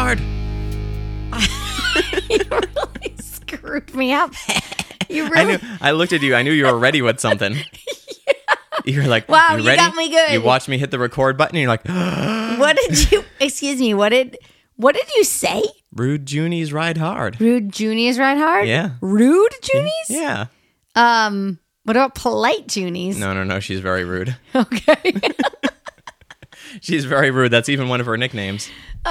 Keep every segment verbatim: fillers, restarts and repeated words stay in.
hard. You really screwed me up. You really... I knew. I looked at you. I knew you were ready with something. Yeah. You were like, wow, you, you ready? got me good. You watched me hit the record button, and you're like, what did you? Excuse me. What did? What did you say? Rude Junies ride hard. Rude Junies ride hard. Yeah. Rude Junies. Yeah. Um. What about polite Junies? No, no, no. She's very rude. Okay. She's very rude. That's even one of her nicknames.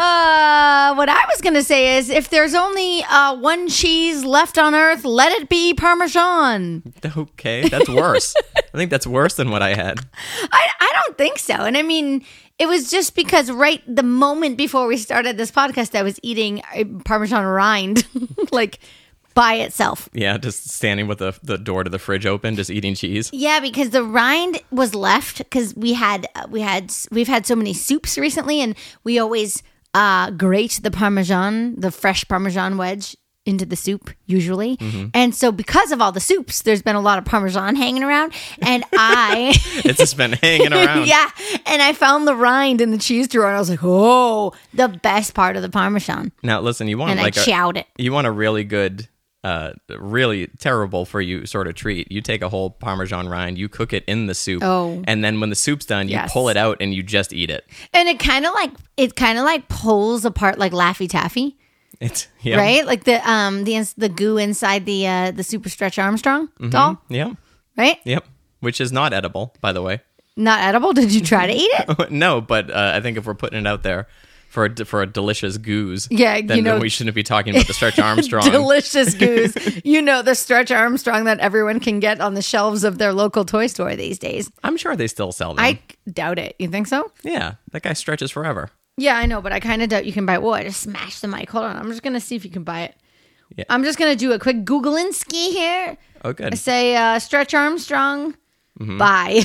Uh, what I was going to say is if there's only uh, one cheese left on earth, let it be Parmesan. Okay, that's worse. I think that's worse than what I had. I, I don't think so. And I mean, it was just because right the moment before we started this podcast, I was eating a Parmesan rind, like by itself. Yeah, just standing with the, the door to the fridge open, just eating cheese. Yeah, because the rind was left because we had we had we've had so many soups recently, and we always uh, grate the Parmesan, the fresh Parmesan wedge into the soup usually. Mm-hmm. And so because of all the soups, there's been a lot of Parmesan hanging around, and I it's just been hanging around. Yeah, and I found the rind in the cheese drawer, and I was like, oh, the best part of the Parmesan. Now listen, you want and like I chowed a, it. You want a really good. Uh, really terrible for you sort of treat. You take a whole Parmesan rind, you cook it in the soup, oh. and then when the soup's done, you yes. pull it out and you just eat it. And it kind of like it kind of like pulls apart like Laffy Taffy. It's yeah. Right, like the um the the goo inside the uh, the Super Stretch Armstrong mm-hmm. doll. Yeah. Right. Yep. Which is not edible, by the way. Not edible. Did you try to eat it? No, but uh, I think if we're putting it out there. For a, for a delicious goose, yeah, then, you know, then we shouldn't be talking about the Stretch Armstrong. Delicious goose. You know, the Stretch Armstrong that everyone can get on the shelves of their local toy store these days. I'm sure they still sell them. I doubt it. You think so? Yeah, that guy stretches forever. Yeah, I know, but I kind of doubt you can buy it. Whoa, I just smashed the mic. Hold on. I'm just going to see if you can buy it. Yeah. I'm just going to do a quick Googlinski here. Oh, good. I say uh, Stretch Armstrong. Mm-hmm. Buy.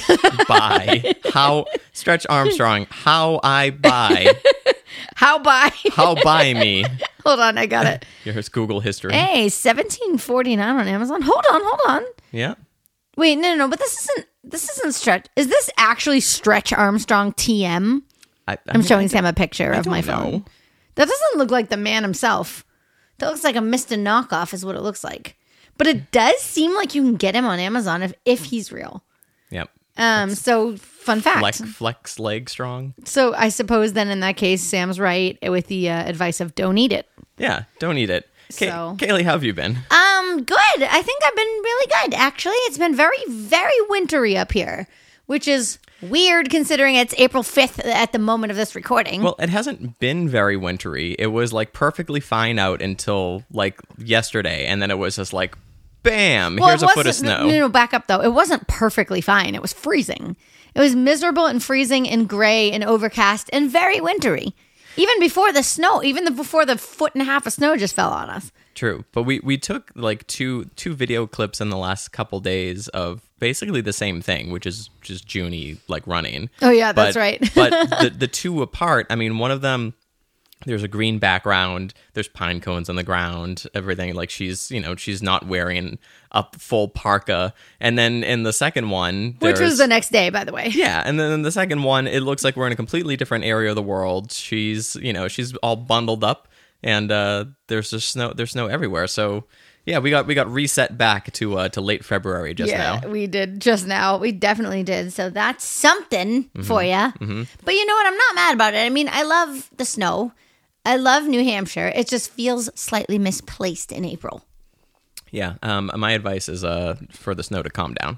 Buy. How Stretch Armstrong. How I buy. How buy? How buy me? Hold on, I got it. Here's Google history. Hey, seventeen forty-nine on Amazon. Hold on, hold on. Yeah. Wait, no, no, no. But this isn't. This isn't Stretch. Is this actually Stretch Armstrong T M? I, I I'm mean, showing Sam a picture I of my phone. Know. That doesn't look like the man himself. That looks like a Mister knockoff, is what it looks like. But it does seem like you can get him on Amazon if if he's real. Yep. Um. That's so fun fact. Flex, flex leg strong. So I suppose then in that case, Sam's right with the uh, advice of don't eat it. Yeah, don't eat it. Kay- so, Kaylee, how have you been? Um, good. I think I've been really good. Actually, it's been very, very wintry up here, which is weird considering it's April fifth at the moment of this recording. Well, it hasn't been very wintry. It was like perfectly fine out until like yesterday, and then it was just like. Bam! Well, here's a foot of snow. No, no, back up though. It wasn't perfectly fine. It was freezing. It was miserable and freezing and gray and overcast and very wintry. Even before the snow, even the, before the foot and a half of snow just fell on us. True, but we, we took like two two video clips in the last couple days of basically the same thing, which is just Junie like running. Oh yeah, that's but, right. but the the two apart. I mean, one of them. There's a green background. There's pine cones on the ground. Everything like she's, you know, she's not wearing a full parka. And then in the second one, which was the next day, by the way. Yeah, and then in the second one, it looks like we're in a completely different area of the world. She's, you know, she's all bundled up, and uh, there's just snow. There's snow everywhere. So yeah, we got we got reset back to uh, to late February just yeah, now. We did just now. We definitely did. So that's something mm-hmm. for you. Mm-hmm. But you know what? I'm not mad about it. I mean, I love the snow. I love New Hampshire. It just feels slightly misplaced in April. Yeah. Um, my advice is uh, for the snow to calm down.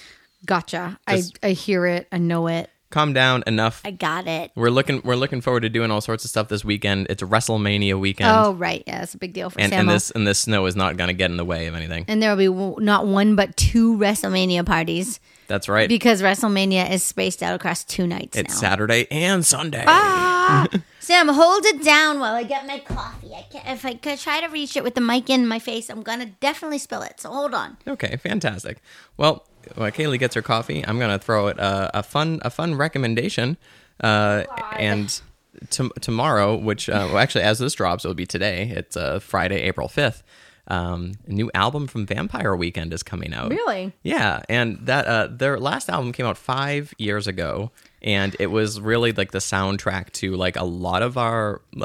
Gotcha. I, I hear it. I know it. Calm down enough. I got it. We're looking we're looking forward to doing all sorts of stuff this weekend. It's WrestleMania weekend. Oh, right. Yeah, it's a big deal for and, Samo. And this and this snow is not going to get in the way of anything. And there will be w- not one but two WrestleMania parties. That's right. Because WrestleMania is spaced out across two nights It's now. Saturday and Sunday. Ah! Sam, hold it down while I get my coffee. I can't, if I could try to reach it with the mic in my face, I'm going to definitely spill it. So hold on. Okay, fantastic. Well, while Kaylee gets her coffee, I'm going to throw it uh, a fun a fun recommendation. Uh, and t- tomorrow, which, uh, well, actually, as this drops, it'll be today. It's uh, Friday, April fifth. Um, a new album from Vampire Weekend is coming out. Really? Yeah, and that uh, their last album came out five years ago, and it was really like the soundtrack to like a lot of our um,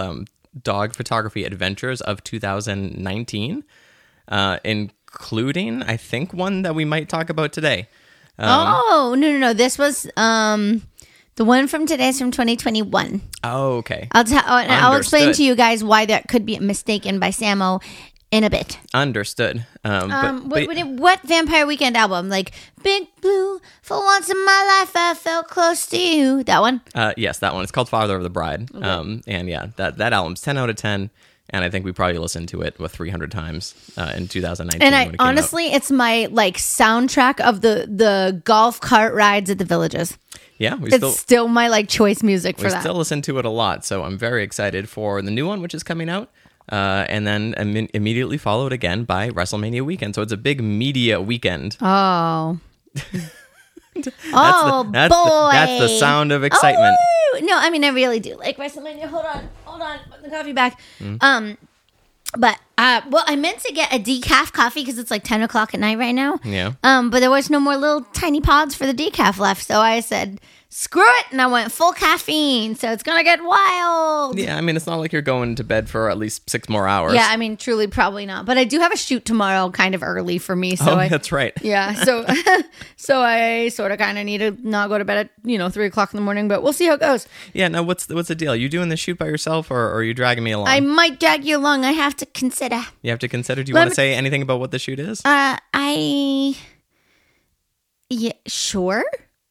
dog photography adventures of two thousand nineteen, uh, including, I think, one that we might talk about today. Um, oh, no, no, no. This was um, the one from today's from twenty twenty-one. Oh, okay. I'll, t- I'll, I'll explain Understood. to you guys why that could be mistaken by Samo in a bit. Understood. Um, Um, but, what, but- what, what Vampire Weekend album? Like, Big Blue, for once in my life I felt close to you. That one? uh, yes, that one. It's called Father of the Bride. Um, and yeah, that, that album's ten out of ten. And I think we probably listened to it with three hundred times uh, in two thousand nineteen. And when I it came out. honestly, it's my like soundtrack of the the golf cart rides at the villages. yeah, we It's still still, my like choice music for we that. still listen to it a lot. So I'm very excited for the new one, which is coming out. Uh, and then Im- immediately followed again by WrestleMania weekend. So it's a big media weekend. Oh. That's oh the, that's boy! The, that's the sound of excitement. Oh, no, I mean I really do like WrestleMania. Hold on, hold on, put the coffee back. Mm. Um, but uh, well, I meant to get a decaf coffee because it's like ten o'clock at night right now. Yeah. Um, but there was no more little tiny pods for the decaf left, so I said screw it, and I went full caffeine. So it's gonna get wild. Yeah, I mean, it's not like you're going to bed for at least six more hours. Yeah, I mean, truly, probably not. But I do have a shoot tomorrow, kind of early for me. So oh, I, that's right. yeah, so so I sort of kind of need to not go to bed at you know three o'clock in the morning. But we'll see how it goes. Yeah, now what's the, what's the deal? You doing the shoot by yourself, or, or are you dragging me along? I might drag you along. I have to consider. You have to consider. Do you Let want to me- say anything about what the shoot is? Uh, I yeah, sure.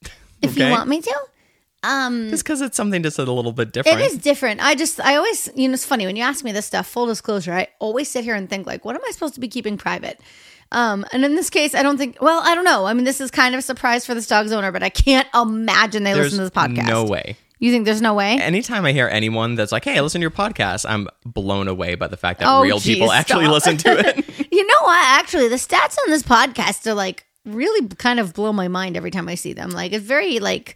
If you Okay. want me to. Um, Just because it's something just a little bit different. it is different. I just, I always, you know, it's funny when you ask me this stuff. Full disclosure, I always sit here and think like, what am I supposed to be keeping private? Um, and in this case, I don't think. Well, I don't know. I mean, this is kind of a surprise for this dog's owner, but I can't imagine they There's listen to this podcast. no way. You think there's no way? Anytime I hear anyone that's like, "Hey, listen to your podcast," I'm blown away by the fact that Oh, real geez, people actually stop. listen to it. You know what? Actually, the stats on this podcast are like really kind of blow my mind every time I see them. Like it's very like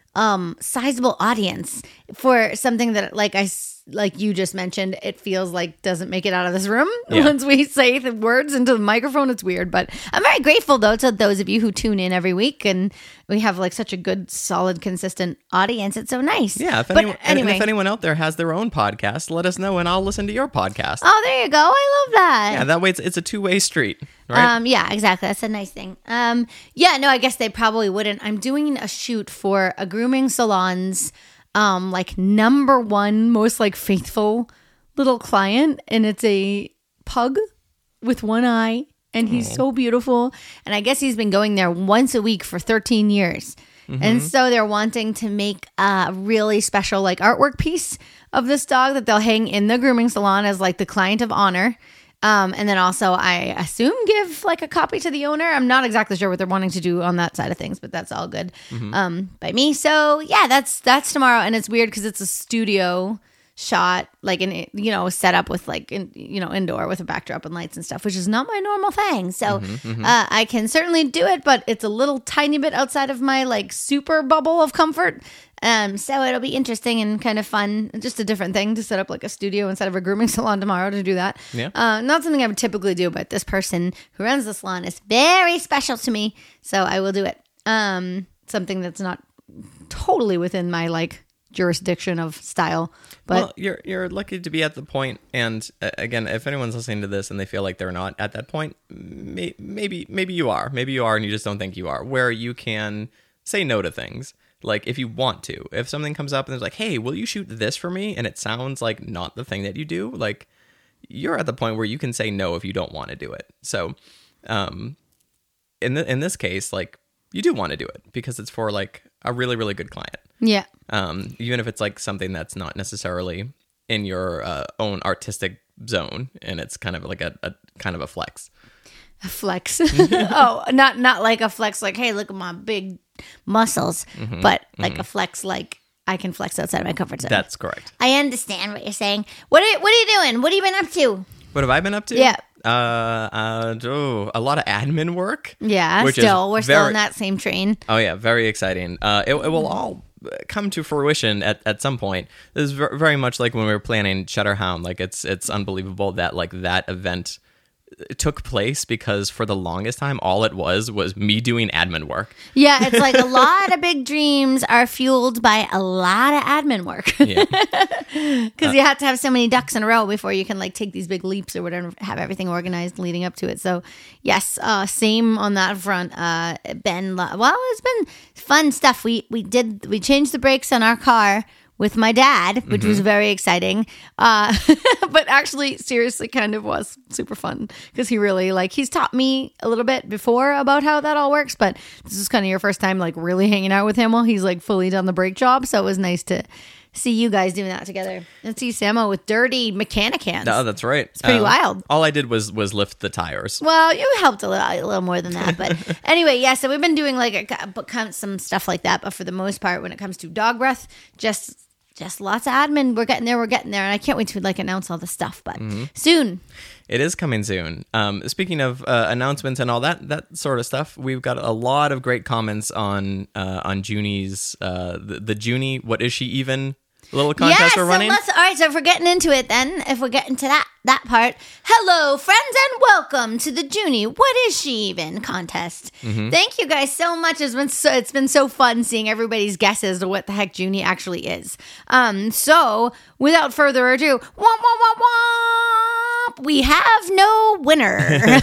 um sizable audience for something that like I s- like you just mentioned. It feels like doesn't make it out of this room Yeah. once we say the words into the microphone. It's weird, but I'm very grateful though to those of you who tune in every week, and we have like such a good, solid, consistent audience. It's so nice. Yeah, if but anyone, and- anyway. and if anyone out there has their own podcast, let us know, and I'll listen to your podcast. Oh, there you go. I love that. Yeah, that way it's, it's a two way street, right? Um, yeah, exactly. That's a nice thing. Um, yeah, no, I guess they probably wouldn't. I'm doing a shoot for a grooming salon's um like number one most like faithful little client, and it's a pug with one eye, and he's so beautiful. And I guess he's been going there once a week for thirteen years. And so they're wanting to make a really special like artwork piece of this dog that they'll hang in the grooming salon as like the client of honor. Um, and then also, I assume, give like a copy to the owner. I'm not exactly sure what they're wanting to do on that side of things, but that's all good um, by me. So yeah, that's that's tomorrow, and it's weird because it's a studio shot, like in you know set up with like in, you know indoor with a backdrop and lights and stuff, which is not my normal thing. So uh, I can certainly do it, but it's a little tiny bit outside of my like super bubble of comfort. Um, so it'll be interesting and kind of fun. Just a different thing to set up like a studio instead of a grooming salon tomorrow to do that. Yeah. Uh, not something I would typically do, but this person who runs the salon is very special to me, so I will do it. Um, something that's not totally within my like jurisdiction of style, but well, you're you're lucky to be at the point, and uh, again, if anyone's listening to this and they feel like they're not at that point, may, maybe maybe you are, maybe you are, and you just don't think you are, where you can say no to things. Like if you want to, if something comes up and there's like, hey, will you shoot this for me? And it sounds like not the thing that you do. Like you're at the point where you can say no if you don't want to do it. So, um, in the, in this case, like you do want to do it because it's for like a really, really good client. yeah. Um, even if it's like something that's not necessarily in your uh, own artistic zone, and it's kind of like a, a kind of a flex. A flex. Oh, not not like a flex like, hey, look at my big muscles, Mm-hmm, but like a flex like I can flex outside of my comfort zone. That's correct. I understand what you're saying. What are what are you doing? What have you been up to? What have I been up to? Yeah. Uh, uh oh, a lot of admin work. Yeah, Which is still we're still very- in that same train. Oh yeah, very exciting. Uh, it, it will all come to fruition at, at some point. This is ver- very much like when we were planning Shutterhound. Like it's it's unbelievable that like that event took place because for the longest time, all it was was me doing admin work. Yeah, it's like a lot of big dreams are fueled by a lot of admin work. Yeah. Because uh, you have to have so many ducks in a row before you can like take these big leaps or whatever, have everything organized leading up to it. So yes, uh, same on that front. Uh, been well, it's been fun stuff. We we did we changed the brakes on our car with my dad, which mm-hmm. was very exciting. Uh, but actually, seriously, kind of was super fun because he really, like, he's taught me a little bit before about how that all works. But this is kind of your first time, like, really hanging out with him while he's, like, fully done the brake job. So it was nice to see you guys doing that together. And see Samo with dirty mechanic hands. Oh, that's right. It's pretty um, wild. All I did was was lift the tires. Well, you helped a little, a little more than that. But anyway, yeah, so we've been doing, like, a, some stuff like that. But for the most part, when it comes to dog breath, just... Just lots of admin. We're getting there. We're getting there. And I can't wait to like announce all this stuff, but mm-hmm. soon. It is coming soon. Um, speaking of uh, announcements and all that that sort of stuff, we've got a lot of great comments on uh, on Junie's, uh, the, the Junie, what is she even? Little contest yeah, we're so running. Let's, all right, so if we're getting into it then, if we're getting to that that part, hello, friends, and welcome to the Junie What Is She Even contest. Mm-hmm. Thank you guys so much. It's been so, it's been so fun seeing everybody's guesses to what the heck Junie actually is. Um, so, without further ado, womp, womp, womp, womp, we have no winner.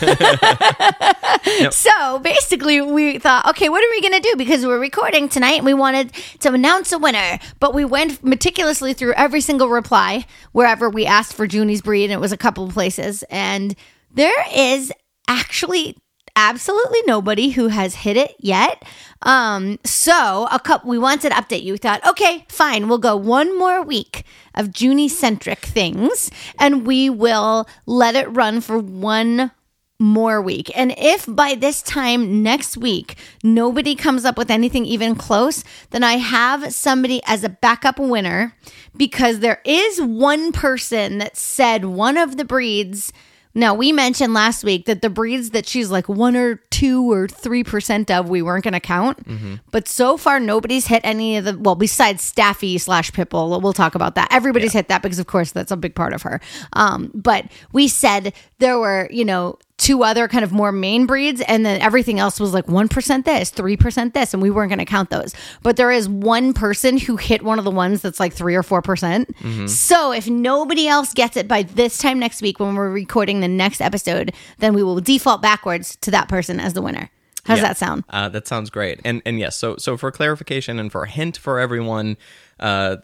Yep. So, basically, we thought, okay, what are we going to do? Because we're recording tonight, and we wanted to announce a winner, but we went meticulously through every single reply wherever we asked for Junie's breed, and it was a couple of places, and there is actually absolutely nobody who has hit it yet. Um, so a couple, we wanted to update you. We thought, okay, fine, we'll go one more week of Junie-centric things, and we will let it run for one more week. And if by this time next week nobody comes up with anything even close, then I have somebody as a backup winner, because there is one person that said one of the breeds. Now, we mentioned last week that the breeds that she's like one or two or three percent of, we weren't going to count. Mm-hmm. But so far, nobody's hit any of the, well, besides Staffy slash Pitbull. We'll talk about that. Everybody's yeah. hit that because, of course, that's a big part of her. Um, but we said there were, you know, two other kind of more main breeds, and then everything else was like one percent this, three percent this, and we weren't going to count those. But there is one person who hit one of the ones that's like three or four percent. Mm-hmm. So if nobody else gets it by this time next week when we're recording the next episode, then we will default backwards to that person as the winner. How does yeah. that sound? Uh, that sounds great. And and yes, so so for clarification and for a hint for everyone, uh,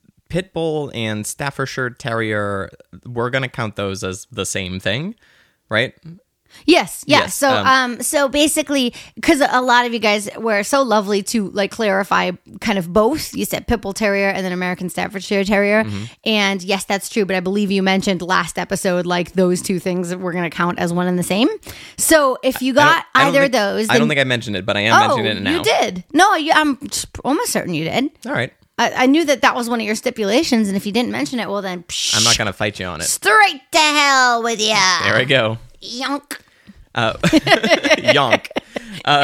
Pitbull and Staffordshire Terrier, we're going to count those as the same thing, right? Yes, yeah. Yes, so, um, um, so basically, because a lot of you guys were so lovely to like clarify kind of both. You said Pitbull Terrier and then American Staffordshire Terrier, mm-hmm. and yes, that's true. But I believe you mentioned last episode like those two things that we're going to count as one and the same. So if you got I don't, I don't either think, of those, then, I don't think I mentioned it, but I am oh, mentioning it now. You did? No, you, I'm almost certain you did. All right. I, I knew that that was one of your stipulations, and if you didn't mention it, well then, psh, I'm not going to fight you on it. Straight to hell with you. There we go. Yonk. Uh, yonk. Uh,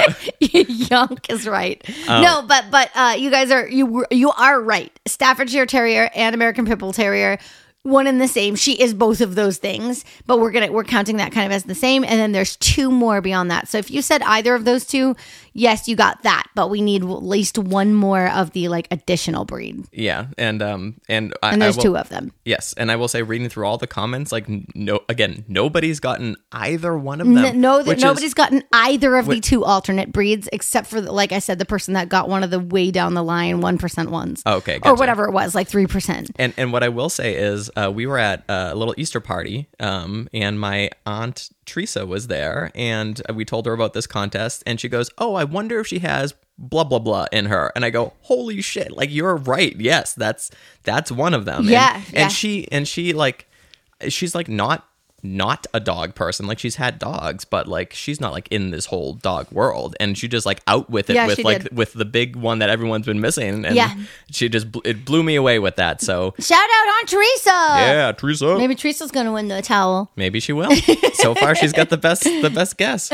Yonk is right. Oh. No, but but uh, you guys are you you are right. Staffordshire Terrier and American Pitbull Terrier, one and the same. She is both of those things, but we're gonna we're counting that kind of as the same. And then there's two more beyond that. So if you said either of those two, yes, you got that. But we need at least one more of the like additional breed. Yeah, and um and I, and there's I will, two of them. Yes, and I will say, reading through all the comments, like no, again, nobody's gotten either one of them. N- no, that nobody's is, gotten either of the two alternate breeds, except for like I said, the person that got one of the way down the line one percent ones. Okay, gotcha. Or whatever it was, like three percent. And and what I will say is, uh, we were at a little Easter party, um, and my aunt Teresa was there, and we told her about this contest, and she goes, "Oh, I wonder if she has blah blah blah in her." And I go, "Holy shit, like you're right, yes, that's that's one of them." Yeah, and, yeah. and she and she like she's like not not a dog person. Like she's had dogs, but like she's not like in this whole dog world, and she just like out with it yeah, with like did. with the big one that everyone's been missing, and yeah. she just it blew me away with that. So shout out Aunt Teresa. Yeah, Teresa. Maybe Teresa's gonna win the towel. Maybe she will. So far she's got the best the best guess.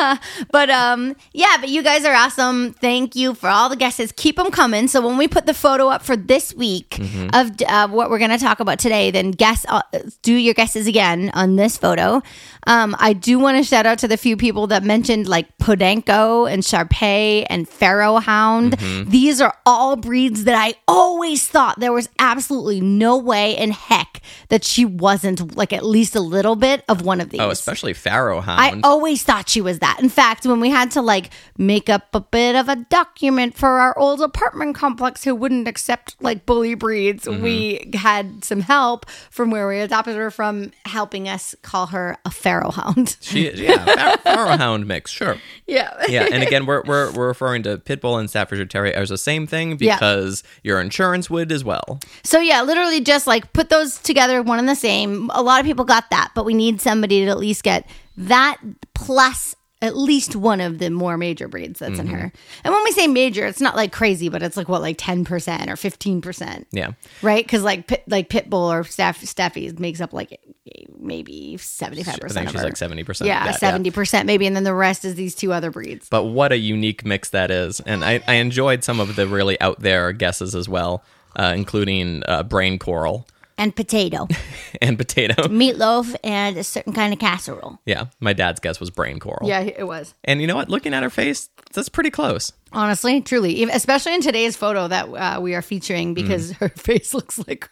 But um yeah, but you guys are awesome. Thank you for all the guesses. Keep them coming. So when we put the photo up for this week mm-hmm. of uh, what we're gonna talk about today, then guess uh, do your guesses again on this photo. Um, I do want to shout out to the few people that mentioned like Podenco and Sharpei and Pharaoh Hound. Mm-hmm. These are all breeds that I always thought there was absolutely no way in heck that she wasn't like at least a little bit of one of these. Oh, especially Pharaoh Hound. I always thought she was that. In fact, when we had to like make up a bit of a document for our old apartment complex who wouldn't accept like bully breeds, mm-hmm. we had some help from where we adopted her from, helping us call her a Pharaoh Hound. She is, yeah, Pharaoh, Pharaoh Hound mix, sure. Yeah. Yeah, and again, we're, we're, we're referring to Pitbull and Staffordshire Terrier as the same thing because yeah. your insurance would as well. So yeah, literally just like put those together, one and the same. A lot of people got that, but we need somebody to at least get that plus at least one of the more major breeds that's mm-hmm. in her. And when we say major, it's not like crazy, but it's like what, like ten percent or fifteen percent. Yeah. Right? Because like pit, like Pitbull or Staff, Staffy makes up like maybe seventy-five percent I think of she's her. like seventy percent. Yeah, that, seventy percent maybe. And then the rest is these two other breeds. But what a unique mix that is. And I, I enjoyed some of the really out there guesses as well, uh, including uh, Brain Coral. And potato. and potato. Meatloaf and a certain kind of casserole. Yeah. My dad's guess was Brain Coral. Yeah, it was. And you know what? Looking at her face, that's pretty close. Honestly, truly. Especially in today's photo that uh, we are featuring because mm. her face looks like...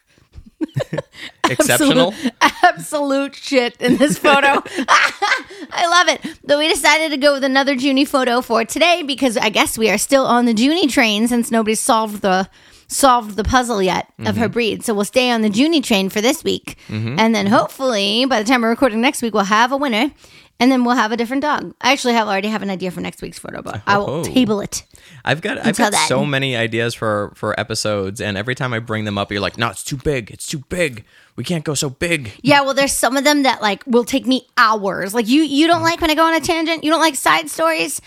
Exceptional. Absolute, absolute shit in this photo. I love it. Though we decided to go with another Junie photo for today because I guess we are still on the Junie train since nobody's solved the... solved the puzzle yet of mm-hmm. her breed. So we'll stay on the Junie train for this week. Mm-hmm. And then hopefully by the time we're recording next week, we'll have a winner and then we'll have a different dog. I actually have already have an idea for next week's photo, but oh. I will table it. I've got I've got then. so many ideas for, for episodes. And every time I bring them up, you're like, no, it's too big. It's too big. We can't go so big. Yeah, well, there's some of them that like will take me hours. Like you, you don't like when I go on a tangent? You don't like side stories?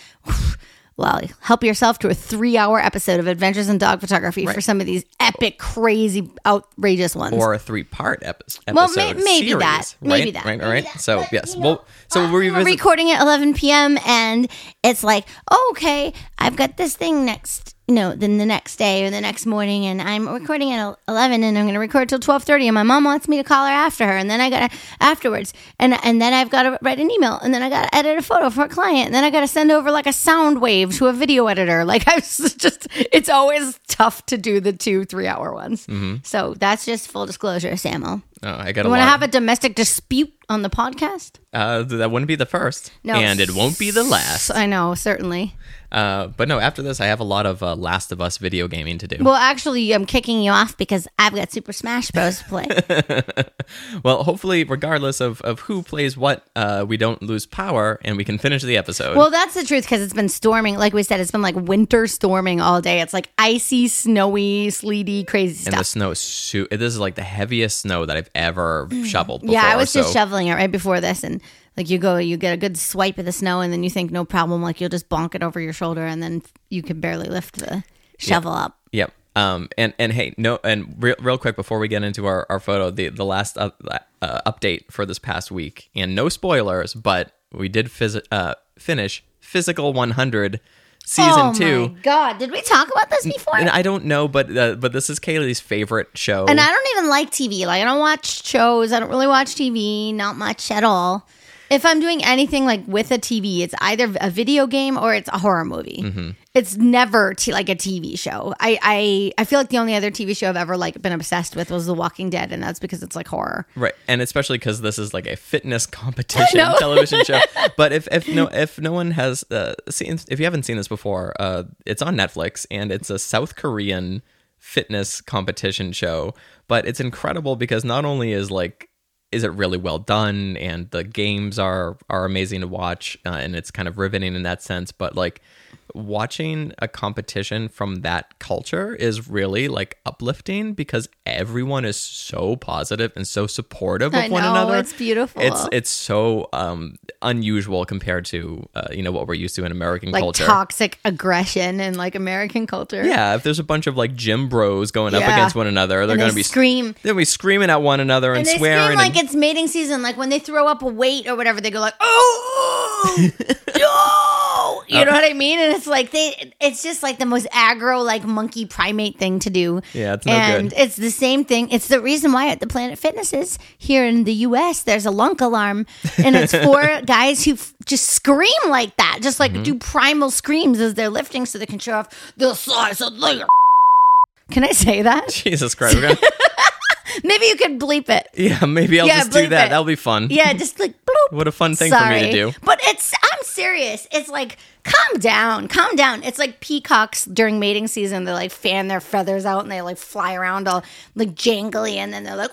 Well, help yourself to a three-hour episode of Adventures in Dog Photography right. for some of these epic, crazy, outrageous ones. Or a three-part epi- episode. Well, may- maybe series, that. Right? Maybe that. Right, maybe right. That. So, but, yes. You know, well, so uh, we're, revisit- we're recording at eleven p.m. and it's like, oh, okay, I've got this thing next, you know, then the next day or the next morning, and I'm recording at eleven, and I'm going to record till twelve thirty, and my mom wants me to call her after her, and then I got to, afterwards, and and then I've got to write an email, and then I got to edit a photo for a client, and then I got to send over like a sound wave to a video editor. Like I was just, it's always tough to do the two three-hour ones. Mm-hmm. So that's just full disclosure, Samuel. Oh, I got. You want to have a domestic dispute on the podcast? Uh, that wouldn't be the first, no, and it won't be the last. I know, certainly. Uh, but no, after this, I have a lot of uh, Last of Us video gaming to do. Well, actually, I'm kicking you off because I've got Super Smash Bros. to play. Well, hopefully, regardless of, of who plays what, uh, we don't lose power and we can finish the episode. Well, that's the truth because it's been storming. Like we said, it's been like winter storming all day. It's like icy, snowy, sleety, crazy stuff. And the snow is su- this is like the heaviest snow that I've ever shoveled before. Yeah, I was so. just shoveling it right before this, and like you go, you get a good swipe of the snow, and then you think no problem, like you'll just bonk it over your shoulder, and then you can barely lift the shovel yep. up. Yep. Um. And and hey, no. And real real quick before we get into our, our photo, the the last uh, uh, update for this past week, and no spoilers, but we did phys- uh, finish Physical one hundred. Season oh two. Oh my god! Did we talk about this before? And I don't know, but uh, but this is Kaylee's favorite show. And I don't even like T V. Like I don't watch shows. I don't really watch T V. Not much at all. If I'm doing anything like with a T V, it's either a video game or it's a horror movie. Mm-hmm. It's never t- like a T V show. I, I I feel like the only other T V show I've ever like been obsessed with was The Walking Dead, and that's because it's like horror, right? And especially because this is like a fitness competition television show. But if, if no if no one has uh, seen, if you haven't seen this before, uh, it's on Netflix, and it's a South Korean fitness competition show. But it's incredible because not only is like is it really well done, and the games are are amazing to watch, uh, and it's kind of riveting in that sense, but like watching a competition from that culture is really like uplifting because everyone is so positive and so supportive of I one know, another. It's beautiful. It's it's so um, unusual compared to uh, you know what we're used to in American like culture. Toxic aggression in like American culture. Yeah, if there's a bunch of like gym bros going yeah. up against one another, they're and going they to be scream. They're going to be screaming at one another and, and they swearing. Scream like and, it's mating season. Like when they throw up a weight or whatever, they go like, "Oh, no!" You know what I mean? And it's like they, it's just like the most aggro, like monkey primate thing to do. Yeah, it's no and good. it's the same thing. It's the reason why at the Planet Fitnesses here in the U S there's a lunk alarm, and it's for guys who f- just scream like that, just like mm-hmm. do primal screams as they're lifting, so they can show off the size of their. Can I say that? Jesus Christ. We're gonna... Maybe you could bleep it. Yeah, maybe I'll yeah, just do that. It. That'll be fun. Yeah, just like bloop. What a fun thing Sorry. for me to do. But it's, I'm serious. It's like, calm down, calm down. It's like peacocks during mating season. They like fan their feathers out and they like fly around all like jangly, and then they're like,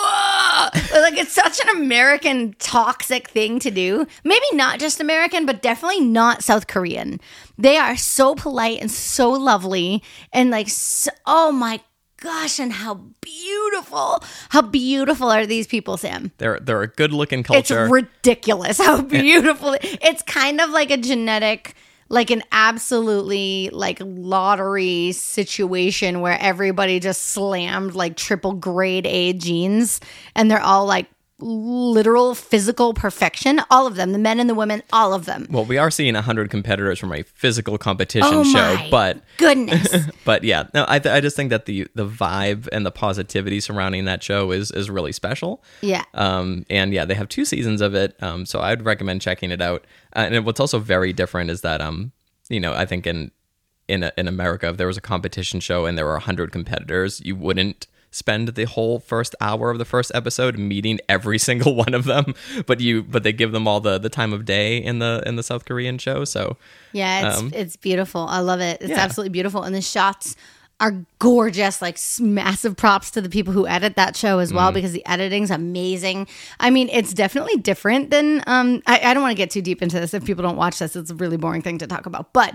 oh, like it's such an American toxic thing to do. Maybe not just American, but definitely not South Korean. They are so polite and so lovely and like, so, oh my gosh, and how beautiful, how beautiful are these people, Sam? They're they're a good looking culture. It's ridiculous how beautiful. It's kind of like a genetic, like an absolutely like lottery situation where everybody just slammed like triple grade A genes, and they're all like literal physical perfection. All of them, the men and the women, all of them. Well, we are seeing one hundred competitors from a physical competition oh show, my but goodness. But yeah, no, I th- I just think that the the vibe and the positivity surrounding that show is is really special. Yeah. Um. And yeah, they have two seasons of it. Um. So I'd recommend checking it out. Uh, and what's also very different is that um, you know, I think in in in America, if there was a competition show and there were one hundred competitors, you wouldn't spend the whole first hour of the first episode meeting every single one of them, but you but they give them all the the time of day in the in the South Korean show. So yeah, it's um, it's beautiful. I love it. It's yeah. absolutely beautiful, and the shots are gorgeous. Like massive props to the people who edit that show as well, mm. because the editing's amazing. I mean, it's definitely different than um I, I don't want to get too deep into this. If people don't watch this, it's a really boring thing to talk about, but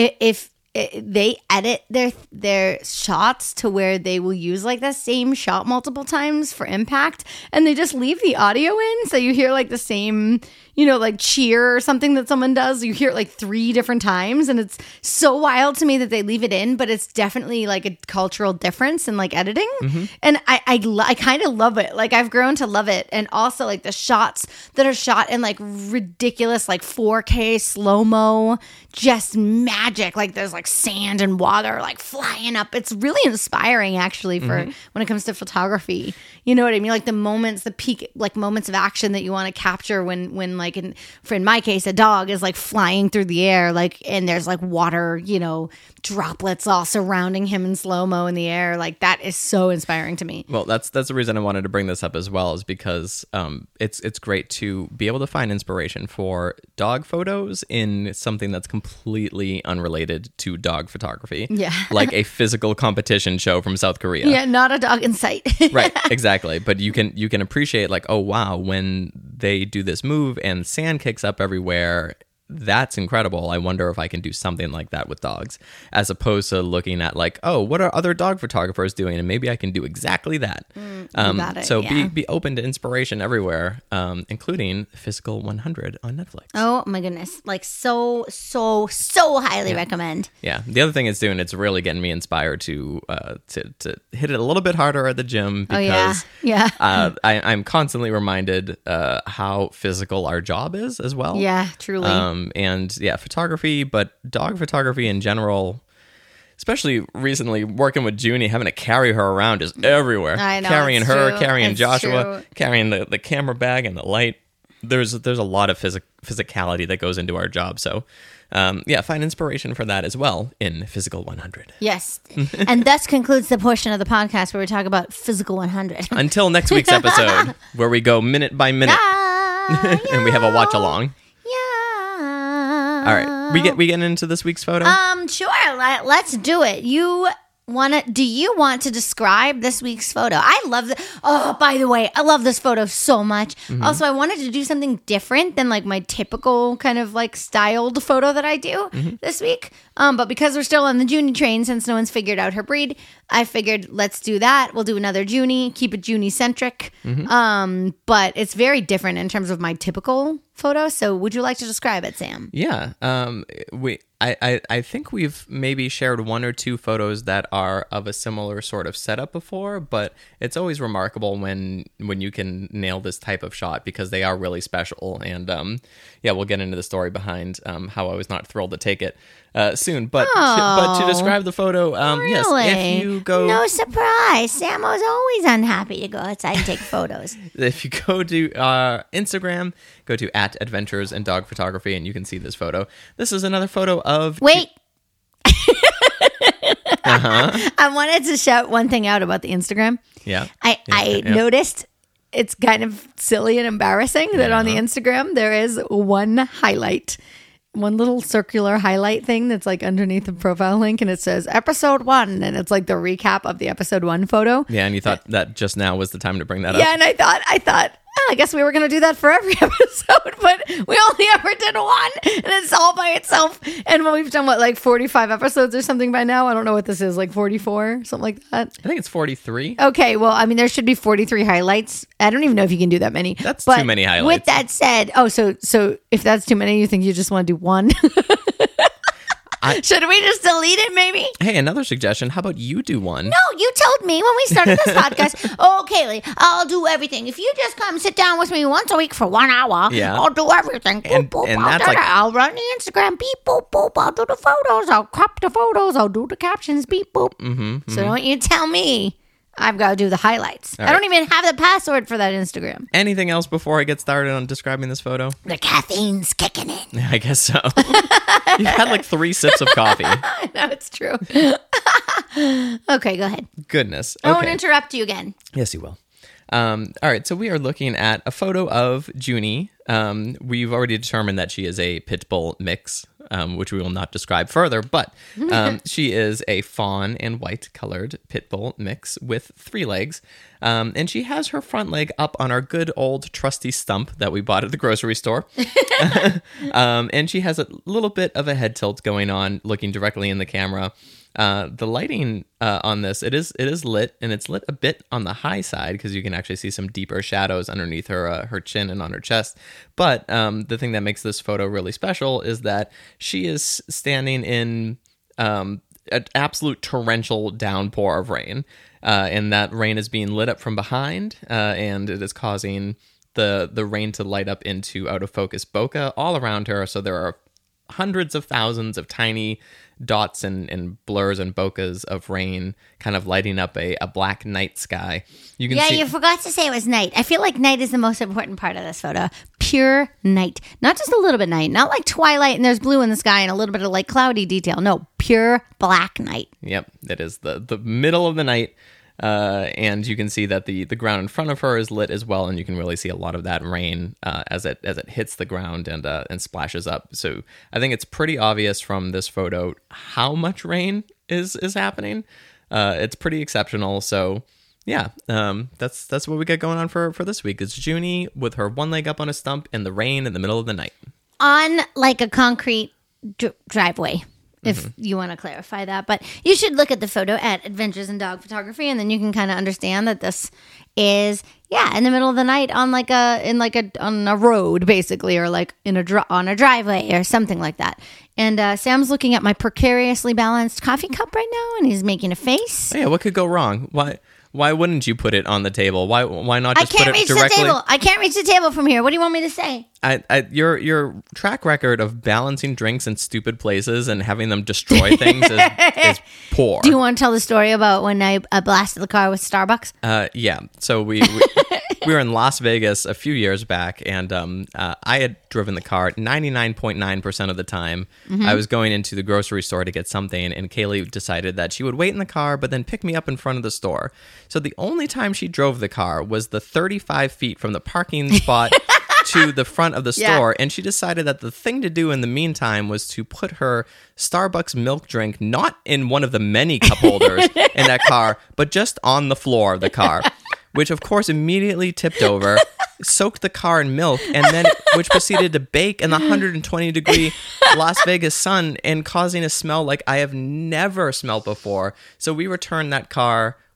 if they edit their their shots to where they will use like the same shot multiple times for impact, and they just leave the audio in, so you hear like the same, you know, like cheer or something that someone does, you hear it like three different times, and it's so wild to me that they leave it in, but it's definitely like a cultural difference in like editing. Mm-hmm. And I I, lo- I kind of love it. Like I've grown to love it. And also like the shots that are shot in like ridiculous like four K slow-mo, just magic. Like there's like sand and water like flying up. It's really inspiring actually for mm-hmm. when it comes to photography. You know what I mean? Like the moments, the peak like moments of action that you want to capture when when like in for in my case a dog is like flying through the air, like, and there's like water, you know, droplets all surrounding him in slow-mo in the air. Like that is so inspiring to me. Well, that's that's the reason I wanted to bring this up as well, is because um it's it's great to be able to find inspiration for dog photos in something that's completely unrelated to dog photography. Yeah. Like a physical competition show from South Korea. Yeah, not a dog in sight. Right, exactly. But you can you can appreciate like, oh wow, when they do this move and sand kicks up everywhere, that's incredible. I wonder if I can do something like that with dogs, as opposed to looking at like, oh, what are other dog photographers doing, and maybe I can do exactly that. Mm, um, got it, so yeah. be be open to inspiration everywhere, um, including Physical one hundred on Netflix. Oh my goodness, like so so so highly yeah. recommend. Yeah, the other thing it's doing, it's really getting me inspired to uh, to to hit it a little bit harder at the gym, because oh, yeah. Yeah. uh, I, I'm constantly reminded uh, how physical our job is as well. Yeah, truly. Um, and yeah, photography, but dog photography in general, especially recently working with Junie, having to carry her around is everywhere. I know, carrying it's her, true. carrying It's Joshua, true. carrying the, the camera bag and the light. There's there's a lot of physic, physicality that goes into our job. So um, yeah, find inspiration for that as well in Physical one hundred. Yes. And thus concludes the portion of the podcast where we talk about Physical one hundred. Until next week's episode, where we go minute by minute Yeah, and we have a watch along. Yeah. All right, we get we get into this week's photo. Um, sure. Let, let's do it. You want to? Do you want to describe this week's photo? I love the. Oh, by the way, I love this photo so much. Mm-hmm. Also, I wanted to do something different than like my typical kind of like styled photo that I do mm-hmm. this week. Um, but because we're still on the Junie train, since no one's figured out her breed, I figured let's do that. We'll do another Junie, keep it Junie centric. Mm-hmm. Um, but it's very different in terms of my typical photo. So would you like to describe it, Sam? Yeah. Um, we, I, I, I think we've maybe shared one or two photos that are of a similar sort of setup before, but it's always remarkable when when you can nail this type of shot because they are really special. And um, yeah, we'll get into the story behind um, how I was not thrilled to take it uh, soon. But Oh. to, but to describe the photo, um, Really? yes, if you go No surprise. Sam was always unhappy to go outside and take photos. if you go to uh, Instagram, go to at Adventures in Dog Photography, and you can see this photo. This is another photo of Wait. Uh-huh. I wanted to shout one thing out about the Instagram. Yeah. I, Yeah, I yeah. noticed it's kind of silly and embarrassing that on the Yeah. Instagram there is one highlight, one little circular highlight thing that's like underneath the profile link, and it says episode one, and it's like the recap of the episode one photo. Yeah, and you thought that just now was the time to bring that up. Yeah, and I thought, I thought, oh, I guess we were going to do that for every episode, but we only ever did one, and it's all by itself. And when we've done what, like forty-five episodes or something by now, I don't know what this is, like forty-four, something like that. I think it's forty-three. Okay, well, I mean, there should be forty-three highlights. I don't even know if you can do that many. That's But too many highlights. With that said, oh, so so if that's too many, you think you just want to do one? I- Should we just delete it, maybe? Hey, another suggestion. How about you do one? No, you told me when we started this podcast, oh, Kaylee, I'll do everything. If you just come sit down with me once a week for one hour, Yeah. I'll do everything. Boop, And- boop, and I'll, that's do like- that. I'll run the Instagram, beep, boop, boop. I'll do the photos. I'll crop the photos. I'll do the captions, beep, boop. Mm-hmm, so don't you tell me I've got to do the highlights. I don't even have the password for that Instagram. Anything else before I get started on describing this photo? The caffeine's kicking in. I guess so. You've had like three sips of coffee. No, it's true. Okay, go ahead. Goodness. I won't Okay. interrupt you again. Yes, you will. Um, all right, so we are looking at a photo of Junie. Um, we've already determined that she is a pit bull mix, um, which we will not describe further, but um, she is a fawn and white colored pit bull mix with three legs. Um, and she has her front leg up on our good old trusty stump that we bought at the grocery store. um, and she has a little bit of a head tilt going on, looking directly in the camera. Uh, the lighting uh, on this, it is it is lit, and it's lit a bit on the high side because you can actually see some deeper shadows underneath her uh, her chin and on her chest. But um, the thing that makes this photo really special is that she is standing in um, an absolute torrential downpour of rain, uh, and that rain is being lit up from behind, uh, and it is causing the the rain to light up into out of focus bokeh all around her. So there are hundreds of thousands of tiny dots and, and blurs and bokehs of rain kind of lighting up a, a black night sky. You can Yeah, see you forgot to say it was night. I feel like night is the most important part of this photo. Pure night. Not just a little bit night. Not like twilight and there's blue in the sky and a little bit of like cloudy detail. No, pure black night. Yep, it is the, the middle of the night. Uh, and you can see that the, the ground in front of her is lit as well, and you can really see a lot of that rain uh, as it as it hits the ground and uh, and splashes up. So I think it's pretty obvious from this photo how much rain is is happening. Uh, it's pretty exceptional. So yeah, um, that's that's what we got going on for for this week. It's Junie with her one leg up on a stump in the rain in the middle of the night. On like a concrete dr- driveway. If Mm-hmm. you want to clarify that, but you should look at the photo at Adventures in Dog Photography, and then you can kind of understand that this is yeah in the middle of the night on like a in like a on a road basically, or like in a dri- on a driveway or something like that. And uh, Sam's looking at my precariously balanced coffee cup right now, and he's making a face. Yeah, what could go wrong? Why why wouldn't you put it on the table? Why why not I just can't put it reach directly? the table. I can't reach the table from here. What do you want me to say? I, I, your your track record of balancing drinks in stupid places and having them destroy things is, is poor. Do you want to tell the story about when I uh, blasted the car with Starbucks? Uh, yeah. So we, we we were in Las Vegas a few years back, and um, uh, I had driven the car ninety-nine point nine percent of the time. Mm-hmm. I was going into the grocery store to get something, and Kaylee decided that she would wait in the car, but then pick me up in front of the store. So the only time she drove the car was the thirty-five feet from the parking spot to the front of the Yeah. store, and she decided that the thing to do in the meantime was to put her Starbucks milk drink not in one of the many cup holders in that car, but just on the floor of the car, which of course immediately tipped over, soaked the car in milk, and then which proceeded to bake in the one hundred twenty degree Las Vegas sun and causing a smell like I have never smelled before. So we returned that car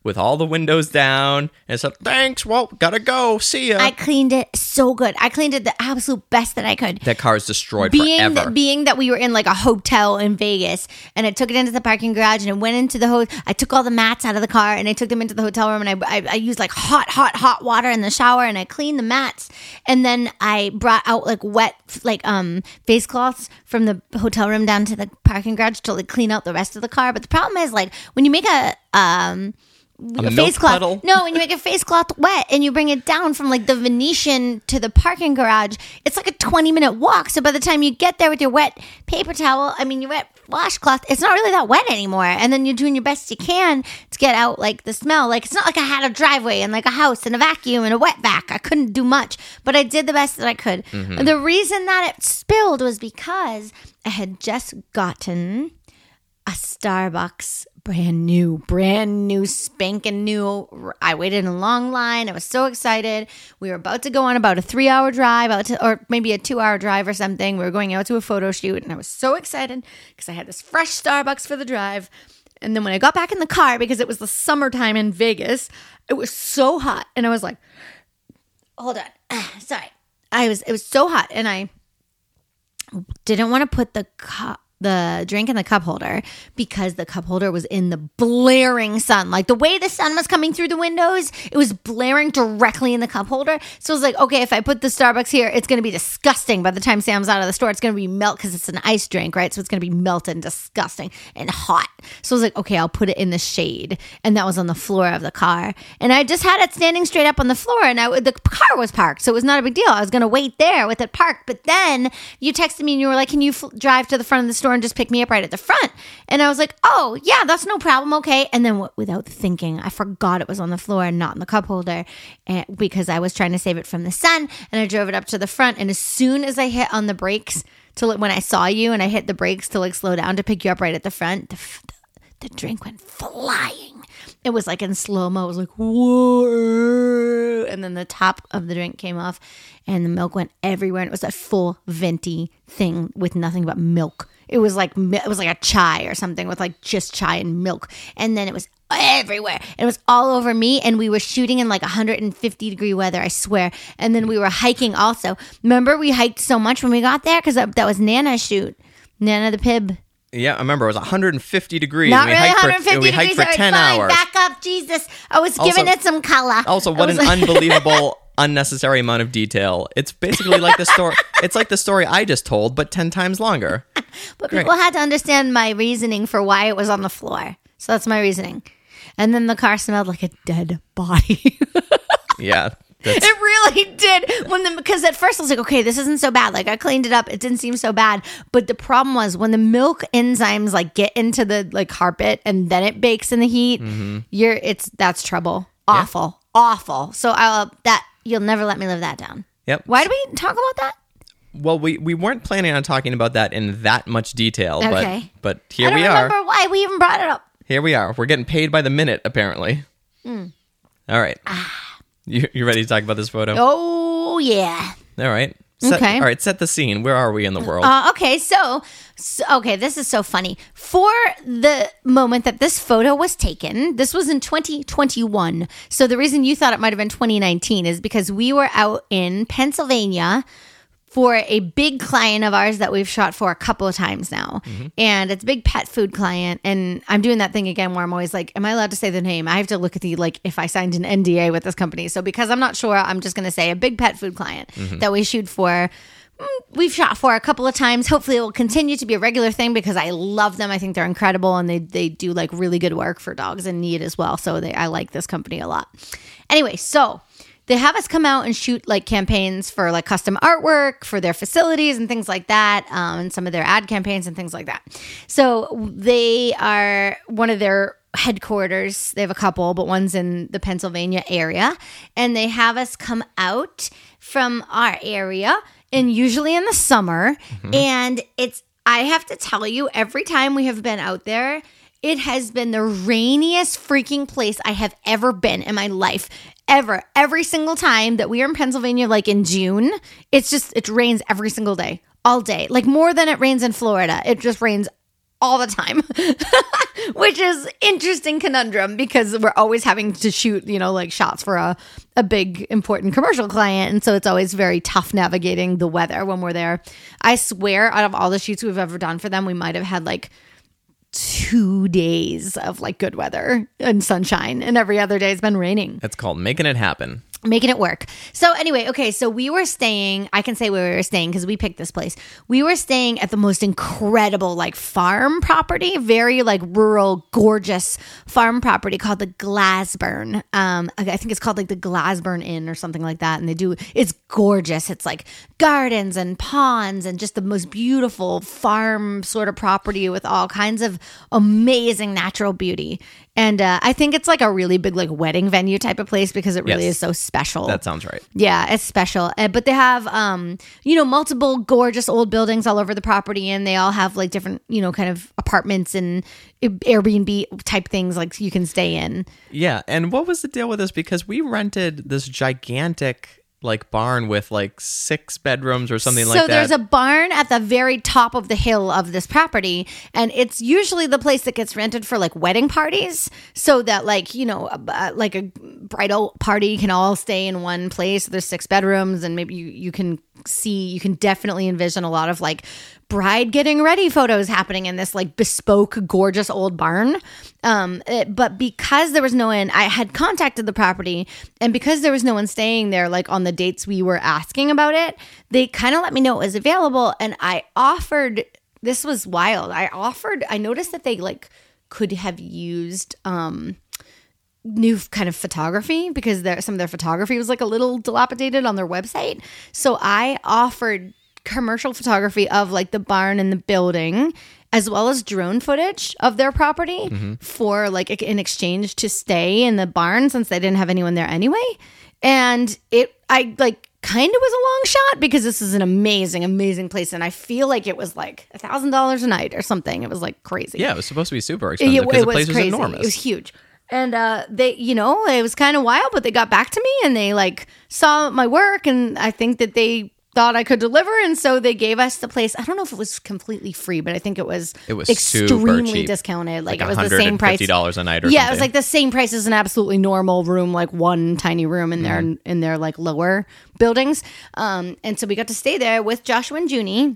with all the windows down and said, thanks, well, gotta go, see ya. I cleaned it so good. I cleaned it the absolute best that I could. That car is destroyed being forever. That, being that we were in like a hotel in Vegas, and I took it into the parking garage, and it went into the hotel. I took all the mats out of the car, and I took them into the hotel room, and I, I, I used like hot, hot, hot water in the shower, and I cleaned the mats, and then I brought out like wet like um face cloths from the hotel room down to the parking garage to like clean out the rest of the car. But the problem is, like, when you make a um A, a milk face cloth. puddle? No, when you make a face cloth wet and you bring it down from like the Venetian to the parking garage, it's like a twenty minute walk. So by the time you get there with your wet paper towel, I mean your wet washcloth, it's not really that wet anymore. And then you're doing your best you can to get out like the smell. Like, it's not like I had a driveway and like a house and a vacuum and a wet vac. I couldn't do much, but I did the best that I could. Mm-hmm. And the reason that it spilled was because I had just gotten a Starbucks brand new, brand new, spanking new. I waited in a long line. I was so excited. We were about to go on about a three hour drive out to, or maybe a two hour drive or something. We were going out to a photo shoot, and I was so excited because I had this fresh Starbucks for the drive. And then when I got back in the car, because it was the summertime in Vegas, it was so hot. And I was like, hold on. Sorry. I was, it was so hot. And I didn't want to put the cup, the drink in the cup holder because the cup holder was in the blaring sun. Like, the way the sun was coming through the windows, it was blaring directly in the cup holder. So I was like, okay, if I put the Starbucks here, it's going to be disgusting. By the time Sam's out of the store, it's going to be melt because it's an ice drink, right? So it's going to be melted and disgusting and hot. So I was like, okay, I'll put it in the shade. And that was on the floor of the car. And I just had it standing straight up on the floor, and I, the car was parked. So it was not a big deal. I was going to wait there with it parked. But then you texted me and you were like, can you f- drive to the front of the store and just pick me up right at the front? And I was like, oh yeah, that's no problem. Okay. And then w- without thinking, I forgot it was on the floor and not in the cup holder, and, because I was trying to save it from the sun, and I drove it up to the front. And as soon as I hit on the brakes to like, when I saw you and I hit the brakes to like slow down to pick you up right at the front, the, the, the drink went flying. It was like in slow-mo. It was like, whoa. And then the top of the drink came off and the milk went everywhere. And it was a full venti thing with nothing but milk. It was like, it was like a chai or something with like just chai and milk. And then it was everywhere. It was all over me. And we were shooting in like one hundred fifty degree weather, I swear. And then we were hiking also. Remember, we hiked so much when we got there? Because that, that was Nana's shoot. Nana the Pib. Yeah, I remember it was one hundred fifty degrees. Not we really hiked one hundred fifty for, we degrees. hiked for ten fine. hours. Back up, Jesus. I was giving Also- it some color. Also, what I was an like- unbelievable, unnecessary amount of detail. It's basically like the story. It's like the story I just told, but ten times longer. But Great. people had to understand my reasoning for why it was on the floor. So that's my reasoning. And then the car smelled like a dead body. Yeah. That's, It really did. When the because at first I was like, okay, this isn't so bad. Like, I cleaned it up. It didn't seem so bad. But the problem was when the milk enzymes like get into the like carpet and then it bakes in the heat, mm-hmm. you're it's that's trouble. Awful. Yeah. Awful. So I'll that you'll never let me live that down. Yep. Why do we talk about that? well, we, we weren't planning on talking about that in that much detail, Okay. but but here I don't we are. remember why we even brought it up. Here we are. We're getting paid by the minute, apparently. Mm. All right. You you ready to talk about this photo? Oh yeah. All right. Set, Okay. All right. Set the scene. Where are we in the world? Uh, okay, so, so okay, this is so funny. For the moment that this photo was taken, this was in twenty twenty-one. So the reason you thought it might have been twenty nineteen is because we were out in Pennsylvania for a big client of ours that we've shot for a couple of times now. Mm-hmm. And it's a big pet food client. And I'm doing that thing again where I'm always like, am I allowed to say the name? I have to look at the, like, if I signed an N D A with this company. So because I'm not sure, I'm just going to say a big pet food client mm-hmm. that we shoot for. We've shot for a couple of times. Hopefully it will continue to be a regular thing because I love them. I think they're incredible and they they do like really good work for dogs in need as well. So they I like this company a lot. Anyway, so they have us come out and shoot like campaigns for like custom artwork for their facilities and things like that, um, and some of their ad campaigns and things like that. So they are one of their headquarters. They have a couple, but one's in the Pennsylvania area, and they have us come out from our area, and usually in the summer. Mm-hmm. And it's I have to tell you, every time we have been out there, it has been the rainiest freaking place I have ever been in my life. Ever. Every single time that we are in Pennsylvania, like in June, it's just, it rains every single day, all day. Like more than it rains in Florida. It just rains all the time, which is interesting conundrum because we're always having to shoot, you know, like shots for a, a big important commercial client. And so it's always very tough navigating the weather when we're there. I swear out of all the shoots we've ever done for them, we might have had like two days of like good weather and sunshine, and every other day it's been raining. It's called making it happen. Making it work. So anyway, okay, so we were staying, I can say where we were staying because we picked this place. We were staying at the most incredible like farm property, very like rural, gorgeous farm property called the Glasburn. Um, I think it's called like the Glasburn Inn or something like that. And they do, it's gorgeous. It's like gardens and ponds and just the most beautiful farm sort of property with all kinds of amazing natural beauty. And uh, I think it's like a really big like wedding venue type of place because it really Yes. is so special. That sounds right. Yeah, it's special. Uh, but they have, um, you know, multiple gorgeous old buildings all over the property, and they all have like different, you know, kind of apartments and Airbnb type things like you can stay in. Yeah, and what was the deal with this? Because we rented this gigantic like barn with like six bedrooms or something So like that. there's a barn at the very top of the hill of this property, and it's usually the place that gets rented for like wedding parties, so that like, you know, uh, like a bridal party can all stay in one place. There's six bedrooms, and maybe you, you can see, you can definitely envision a lot of like bride getting ready photos happening in this like bespoke, gorgeous old barn. Um, it- but because there was no one, I had contacted the property, and because there was no one staying there, like on the dates we were asking about it, they kind of let me know it was available. And I offered, this was wild. I offered, I noticed that they like could have used, um, new kind of photography because their, some of their photography was like a little dilapidated on their website. So I offered commercial photography of like the barn and the building, as well as drone footage of their property mm-hmm. for like in exchange to stay in the barn since they didn't have anyone there anyway. And it, I like kind of was a long shot because this is an amazing, amazing place. And I feel like it was like a thousand dollars a night or something. It was like crazy. Yeah, it was supposed to be super expensive It, because it the place was was crazy. enormous. It was huge. And uh, they, you know, it was kind of wild, but they got back to me and they like saw my work, and I think that they thought I could deliver, and so they gave us the place. I don't know if it was completely free, but I think it was it was super extremely cheap. discounted. Like, like it was the same price, fifty dollars a night or yeah, something. it was like the same price as an absolutely normal room, like one tiny room in their Mm. in their like lower buildings. Um, and so we got to stay there with Joshua and Junie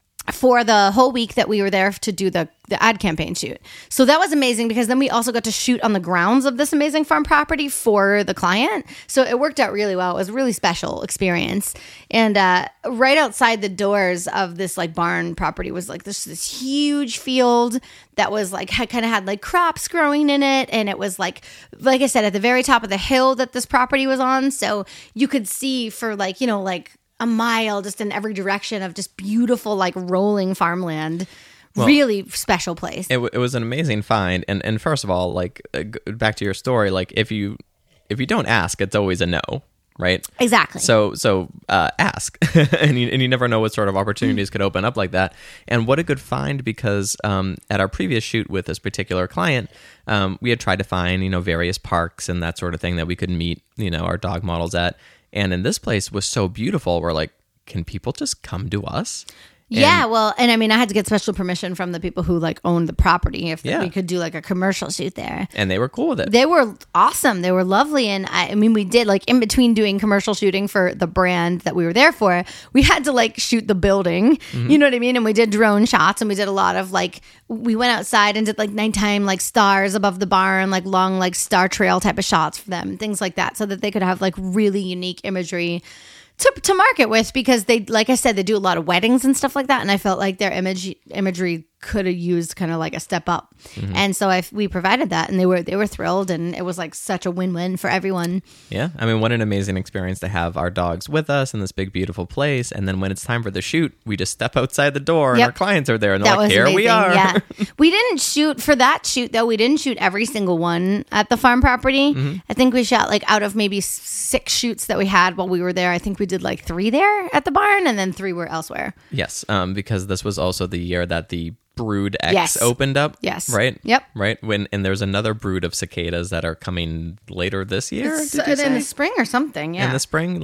for the whole week that we were there to do the, the ad campaign shoot. So that was amazing because then we also got to shoot on the grounds of this amazing farm property for the client. So it worked out really well. It was a really special experience. And uh, right outside the doors of this like barn property was like this, this huge field that was like, had kind of had like crops growing in it. And it was like, like I said, at the very top of the hill that this property was on. So you could see for like, you know, like, a mile just in every direction of just beautiful like rolling farmland. Well, really special place. It, w- it was an amazing find, and and first of all, like uh, g- back to your story, like if you if you don't ask, it's always a no, right? Exactly. So so uh, ask, and you and you never know what sort of opportunities could open up like that. And what a good find, because um, at our previous shoot with this particular client, um, we had tried to find you know various parks and that sort of thing that we could meet you know our dog models at. And in this place was so beautiful, we're like, can people just come to us? And yeah, well, and I mean, I had to get special permission from the people who like owned the property if Yeah. we could do like a commercial shoot there. And they were cool with it. They were awesome. They were lovely. And I, I mean, we did like in between doing commercial shooting for the brand that we were there for, we had to like shoot the building, Mm-hmm. you know what I mean? And we did drone shots, and we did a lot of like, we went outside and did like nighttime like stars above the barn, like long like star trail type of shots for them, things like that, so that they could have like really unique imagery to, to market with, because they, like I said, they do a lot of weddings and stuff like that. And I felt like their image imagery could have used kind of like a step up. Mm-hmm. And so I, we provided that, and they were, they were thrilled, and it was like such a win-win for everyone. Yeah. I mean, what an amazing experience to have our dogs with us in this big, beautiful place. And then when it's time for the shoot, we just step outside the door and Yep. our clients are there and they're That like, was here amazing. we are. Yeah. We didn't shoot for that shoot though. We didn't shoot every single one at the farm property. Mm-hmm. I think we shot like out of maybe six shoots that we had while we were there. I think we did like three there at the barn, and then three were elsewhere. Yes. Um, because this was also the year that the Brood X Yes. opened up. Yes. Right? Yep. Right. When and there's another brood of cicadas that are coming later this year. It's did you in say? the spring or something. Yeah. In the spring, like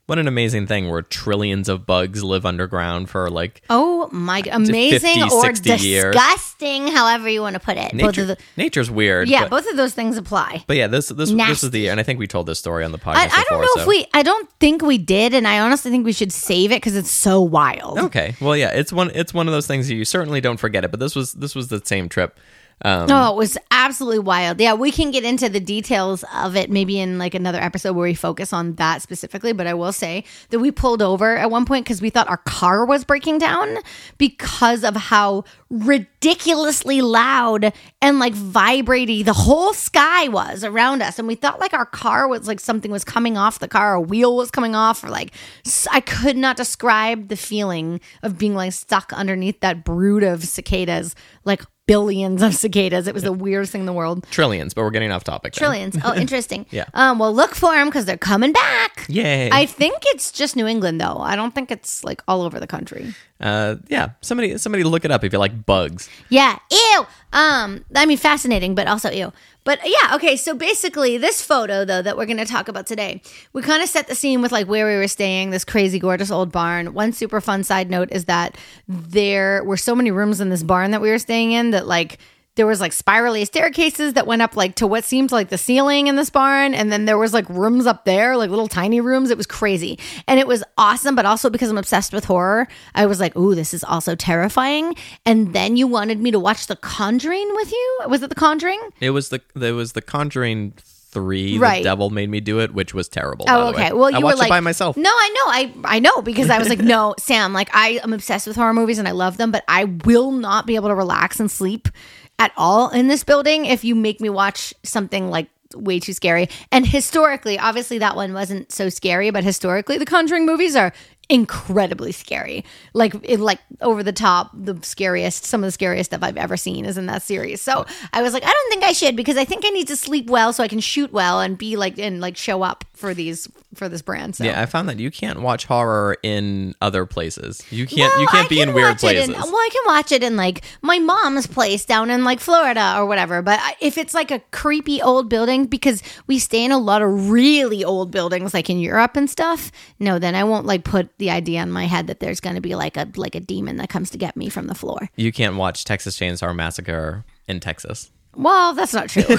What an amazing thing where trillions of bugs live underground for like Oh my, amazing fifty, or sixty years. disgusting, however you want to put it. Both nature. of the, Nature's weird. yeah, but, both of those things apply. but yeah, this this this is Nasty. the year, and I think we told this story on the podcast I, I before. don't know so. if we, I don't think we did, and I honestly think we should save it because it's so wild. Okay, well, yeah, it's one it's one of those things you certainly don't forget it. But this was this was the same trip. Um, Oh, it was absolutely wild. Yeah, we can get into the details of it maybe in like another episode where we focus on that specifically. But I will say that we pulled over at one point because we thought our car was breaking down because of how ridiculously loud and like vibrating the whole sky was around us. And we thought like our car was like something was coming off the car, a wheel was coming off, or like s- I could not describe the feeling of being like stuck underneath that brood of cicadas, like billions of cicadas. It was the weirdest thing in the world. Trillions, but we're getting off topic. then. Trillions. Oh, interesting. Yeah. Um. Well, look for them because they're coming back. Yay. I think it's just New England, though. I don't think it's like all over the country. Uh, yeah, somebody somebody look it up if you like bugs. Yeah. Ew. Um. I mean, fascinating, but also ew. But yeah. Okay. So basically, this photo though that we're going to talk about today, we kind of set the scene with like where we were staying, this crazy gorgeous old barn. One super fun side note is that there were so many rooms in this barn that we were staying in that like. There was like spirally staircases that went up like to what seemed like the ceiling in this barn. And then there was like rooms up there, like little tiny rooms. It was crazy. And it was awesome. But also because I'm obsessed with horror, I was like, ooh, this is also terrifying. And then you wanted me to watch The Conjuring with you. Was it The Conjuring? It was the there was the Conjuring three. Right. The devil made me do it, which was terrible. Oh, by the okay. way. Well, you I were watched like it by myself. No, I know. I I know because I was like, no, Sam. Like I am obsessed with horror movies and I love them, but I will not be able to relax and sleep at all in this building if you make me watch something like way too scary. And historically, obviously that one wasn't so scary, but historically the Conjuring movies are incredibly scary. Like it, like over the top, the scariest, some of the scariest stuff I've ever seen is in that series. So I was like, I don't think I should because I think I need to sleep well so I can shoot well and be like and like show up for these for this brand. So Yeah, I found that you can't watch horror in other places. You can't. Well, you can't I be can in weird watch it places. in- well, I can watch it in like my mom's place down in like Florida or whatever. But I- if it's like a creepy old building, because we stay in a lot of really old buildings, like in Europe and stuff, no, then I won't like put the idea in my head that there's going to be like a like a demon that comes to get me from the floor. You can't watch Texas Chainsaw Massacre in Texas. Well, that's not true.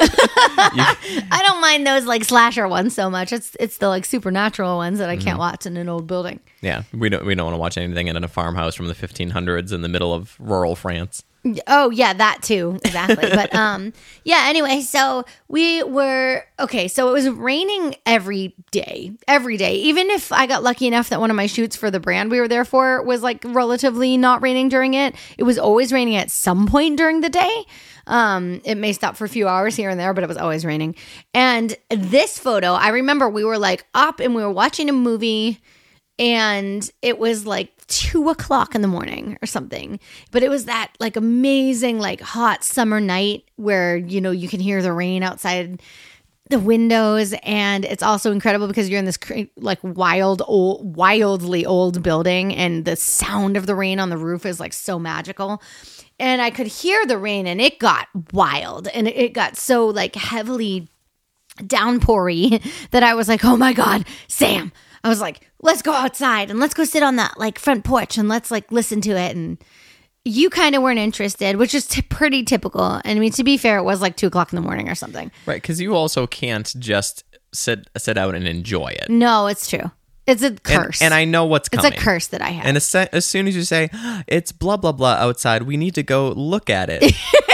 I don't mind those like slasher ones so much. It's it's the like supernatural ones that I can't watch in an old building. Yeah, we don't we don't want to watch anything in a farmhouse from the fifteen hundreds in the middle of rural France. Oh yeah, that too. Exactly. But um yeah, anyway, so we were okay, so it was raining every day. Every day. Even if I got lucky enough that one of my shoots for the brand we were there for was like relatively not raining during it, it was always raining at some point during the day. Um, it may stop for a few hours here and there, but it was always raining. And this photo, I remember we were like up and we were watching a movie and it was like two o'clock in the morning or something. But it was that like amazing, like hot summer night where, you know, you can hear the rain outside the windows. And it's also incredible because you're in this cra- like wild, old, wildly old building and the sound of the rain on the roof is like so magical. And I could hear the rain and it got wild and it got so like heavily downpoury that I was like, oh my God, Sam. I was like, let's go outside and let's go sit on that like front porch and let's like listen to it. And you kind of weren't interested, which is t- pretty typical. And I mean, to be fair, it was like two o'clock in the morning or something. Right, because you also can't just sit sit out and enjoy it. No, it's true. It's a curse. And, and I know what's it's coming. a curse that I have. And as, se- as soon as you say, it's blah, blah, blah outside, we need to go look at it.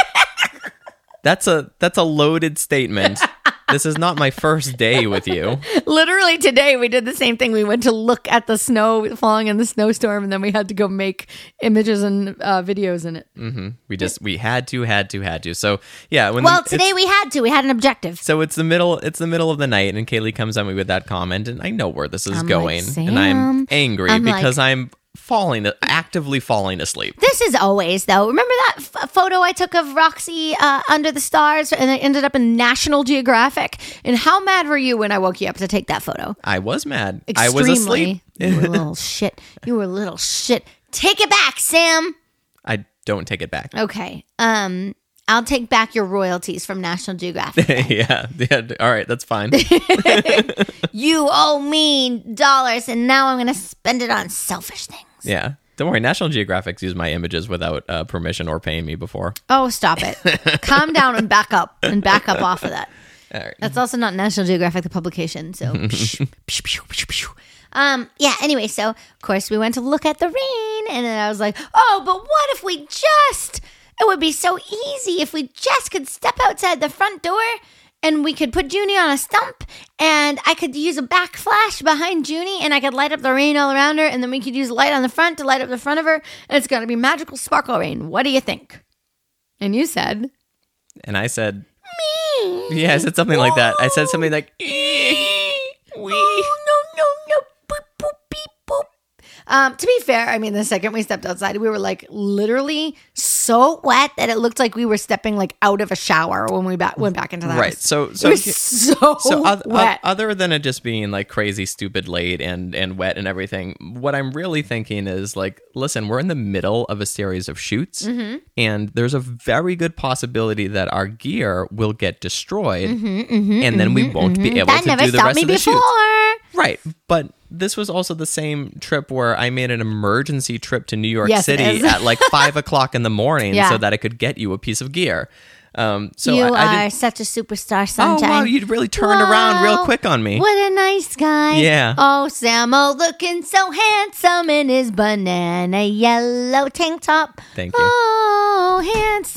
that's a that's a loaded statement. This is not my first day with you. Literally today, we did the same thing. We went to look at the snow falling in the snowstorm, and then we had to go make images and uh, videos in it. Mm-hmm. We just we had to, had to, had to. So yeah. When Well, the, today we had to. We had an objective. So it's the middle. It's the middle of the night, and Kaylee comes at me with that comment, and I know where this is I'm going, like, and I'm "Sam," angry I'm like- because I'm falling, actively falling asleep. This is always, though. Remember that f- photo I took of Roxy uh, under the stars and it ended up in National Geographic? And how mad were you when I woke you up to take that photo? I was mad. Extremely. I was asleep. You were a little shit. You were a little shit. Take it back, Sam. I don't take it back. Okay. Um. I'll take back your royalties from National Geographic. yeah, yeah. All right, that's fine. You owe me dollars, and now I'm going to spend it on selfish things. Yeah. Don't worry, National Geographic's used my images without uh, permission or paying me before. Oh, stop it. Calm down and back up and back up off of that. All right. That's also not National Geographic, the publication. So, um, yeah, anyway, so of course we went to look at the rain, and then I was like, oh, but what if we just, it would be so easy if we just could step outside the front door and we could put Junie on a stump, and I could use a back flash behind Junie, and I could light up the rain all around her, and then we could use a light on the front to light up the front of her, and it's going to be magical sparkle rain. What do you think? And you said... And I said... Me. Yeah, I said something like that. I said something like... We. Oh, no, no, no. Boop, boop, beep, boop. Um, to be fair, I mean, the second we stepped outside, we were like literally so wet that it looked like we were stepping like out of a shower when we back, went back into the house. Right. So, so, it was so, so other, wet. other than it just being like crazy, stupid, late and, and wet and everything, what I'm really thinking is like, listen, we're in the middle of a series of shoots, mm-hmm. and there's a very good possibility that our gear will get destroyed, mm-hmm, mm-hmm, and then we won't mm-hmm. be able that to never do the stopped rest me of the before. shoots. Right. But this was also the same trip where I made an emergency trip to New York yes, City at like five o'clock in the morning yeah. so that I could get you a piece of gear. Um, so you I, I are such a superstar, Sunshine. Oh, wow, you really turned wow. around real quick on me. What a nice guy. Yeah. Oh, Samo looking so handsome in his banana yellow tank top. Thank you. Oh,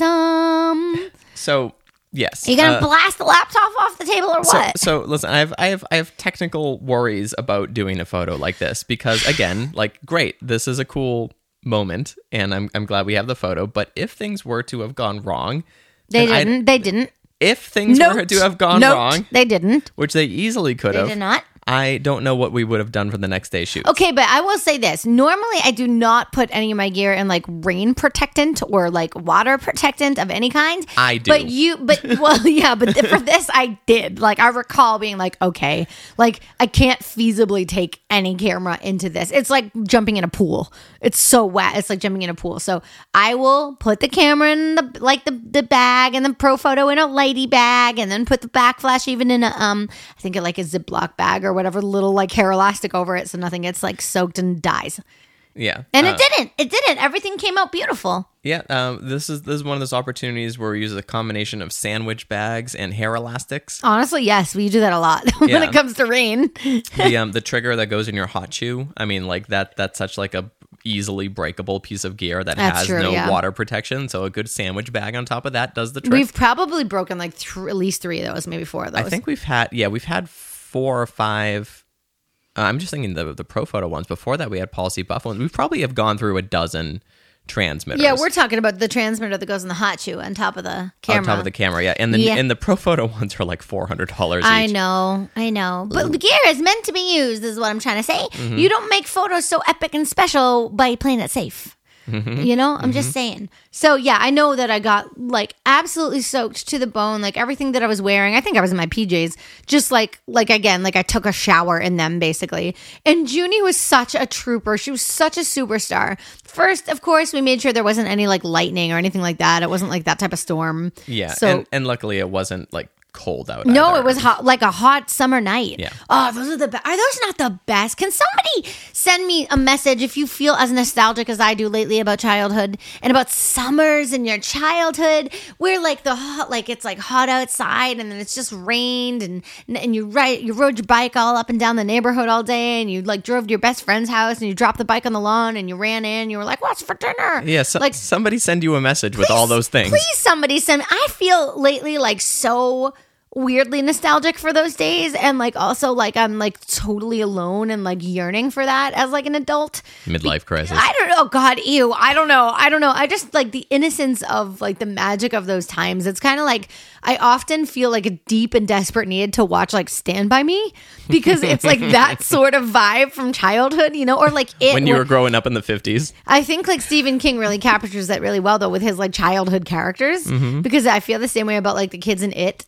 handsome. So... Yes. Are you gonna uh, blast the laptop off the table or what? So, so listen, I have, I have, I have technical worries about doing a photo like this because, again, like, great, this is a cool moment, and I'm, I'm glad we have the photo. But if things were to have gone wrong, they didn't. I'd, they didn't. If things Note, were to have gone note, wrong, they didn't. Which they easily could they have. They did not. I don't know what we would have done for the next day's shoot. Okay, but I will say this. Normally, I do not put any of my gear in like rain protectant or like water protectant of any kind. I do. But you, but well, yeah, but for this, I did. Like, I recall being like, okay, like I can't feasibly take any camera into this. It's like jumping in a pool. It's so wet. It's like jumping in a pool. So I will put the camera in the like the, the bag and the pro photo in a lighty bag, and then put the back flash even in a um I think it like a Ziploc bag or whatever, little like hair elastic over it so nothing gets like soaked and dies. Yeah. And uh, it didn't. It didn't. Everything came out beautiful. Yeah. Um. This is this is one of those opportunities where we use a combination of sandwich bags and hair elastics. Honestly, yes, we do that a lot when Yeah. it comes to rain. the um the trigger that goes in your hot shoe. I mean, like that. That's such like a easily breakable piece of gear that That's has true, no yeah. water protection. So a good sandwich bag on top of that does the trick. We've probably broken like th- at least three of those, maybe four of those. I think we've had yeah we've had four or five. Uh, I'm just thinking the the pro photo ones. Before that, we had Policy Buff ones. We probably have gone through a dozen transmitters. Yeah, we're talking about the transmitter that goes in the hot shoe on top of the camera. On top of the camera, yeah. And the Yeah. and the pro photo ones are like four hundred dollars each. I know, I know. But the gear is meant to be used, is what I'm trying to say. Mm-hmm. You don't make photos so epic and special by playing it safe. Mm-hmm. You know, I'm mm-hmm. just saying. So, yeah, I know that I got like absolutely soaked to the bone. Like everything that I was wearing, I think I was in my P Js, just like, like again, like I took a shower in them basically. And Junie was such a trooper. She was such a superstar. First, of course, we made sure there wasn't any like lightning or anything like that. It wasn't like that type of storm. Yeah. So, and, and luckily it wasn't like cold out. No, either. it was hot, like a hot summer night. Yeah. Oh, those are the best. Are those not the best? Can somebody send me a message if you feel as nostalgic as I do lately about childhood and about summers in your childhood, where like the hot, like it's like hot outside and then it's just rained and and you ride you rode your bike all up and down the neighborhood all day and you like drove to your best friend's house and you dropped the bike on the lawn and you ran in and you were like, what's for dinner? Yeah. So, like somebody send you a message with all those things. Please, somebody send. I feel lately like so weirdly nostalgic for those days, and like also like I'm like totally alone and like yearning for that as like an adult. Midlife crisis. I don't know. God, ew. I don't know. I don't know. I just like the innocence of like the magic of those times. It's kind of like I often feel like a deep and desperate need to watch like Stand By Me because it's like that sort of vibe from childhood, you know, or like it when you were growing up in the fifties. I think like Stephen King really captures that really well though with his like childhood characters, mm-hmm. because I feel the same way about like the kids in It. Also you, growing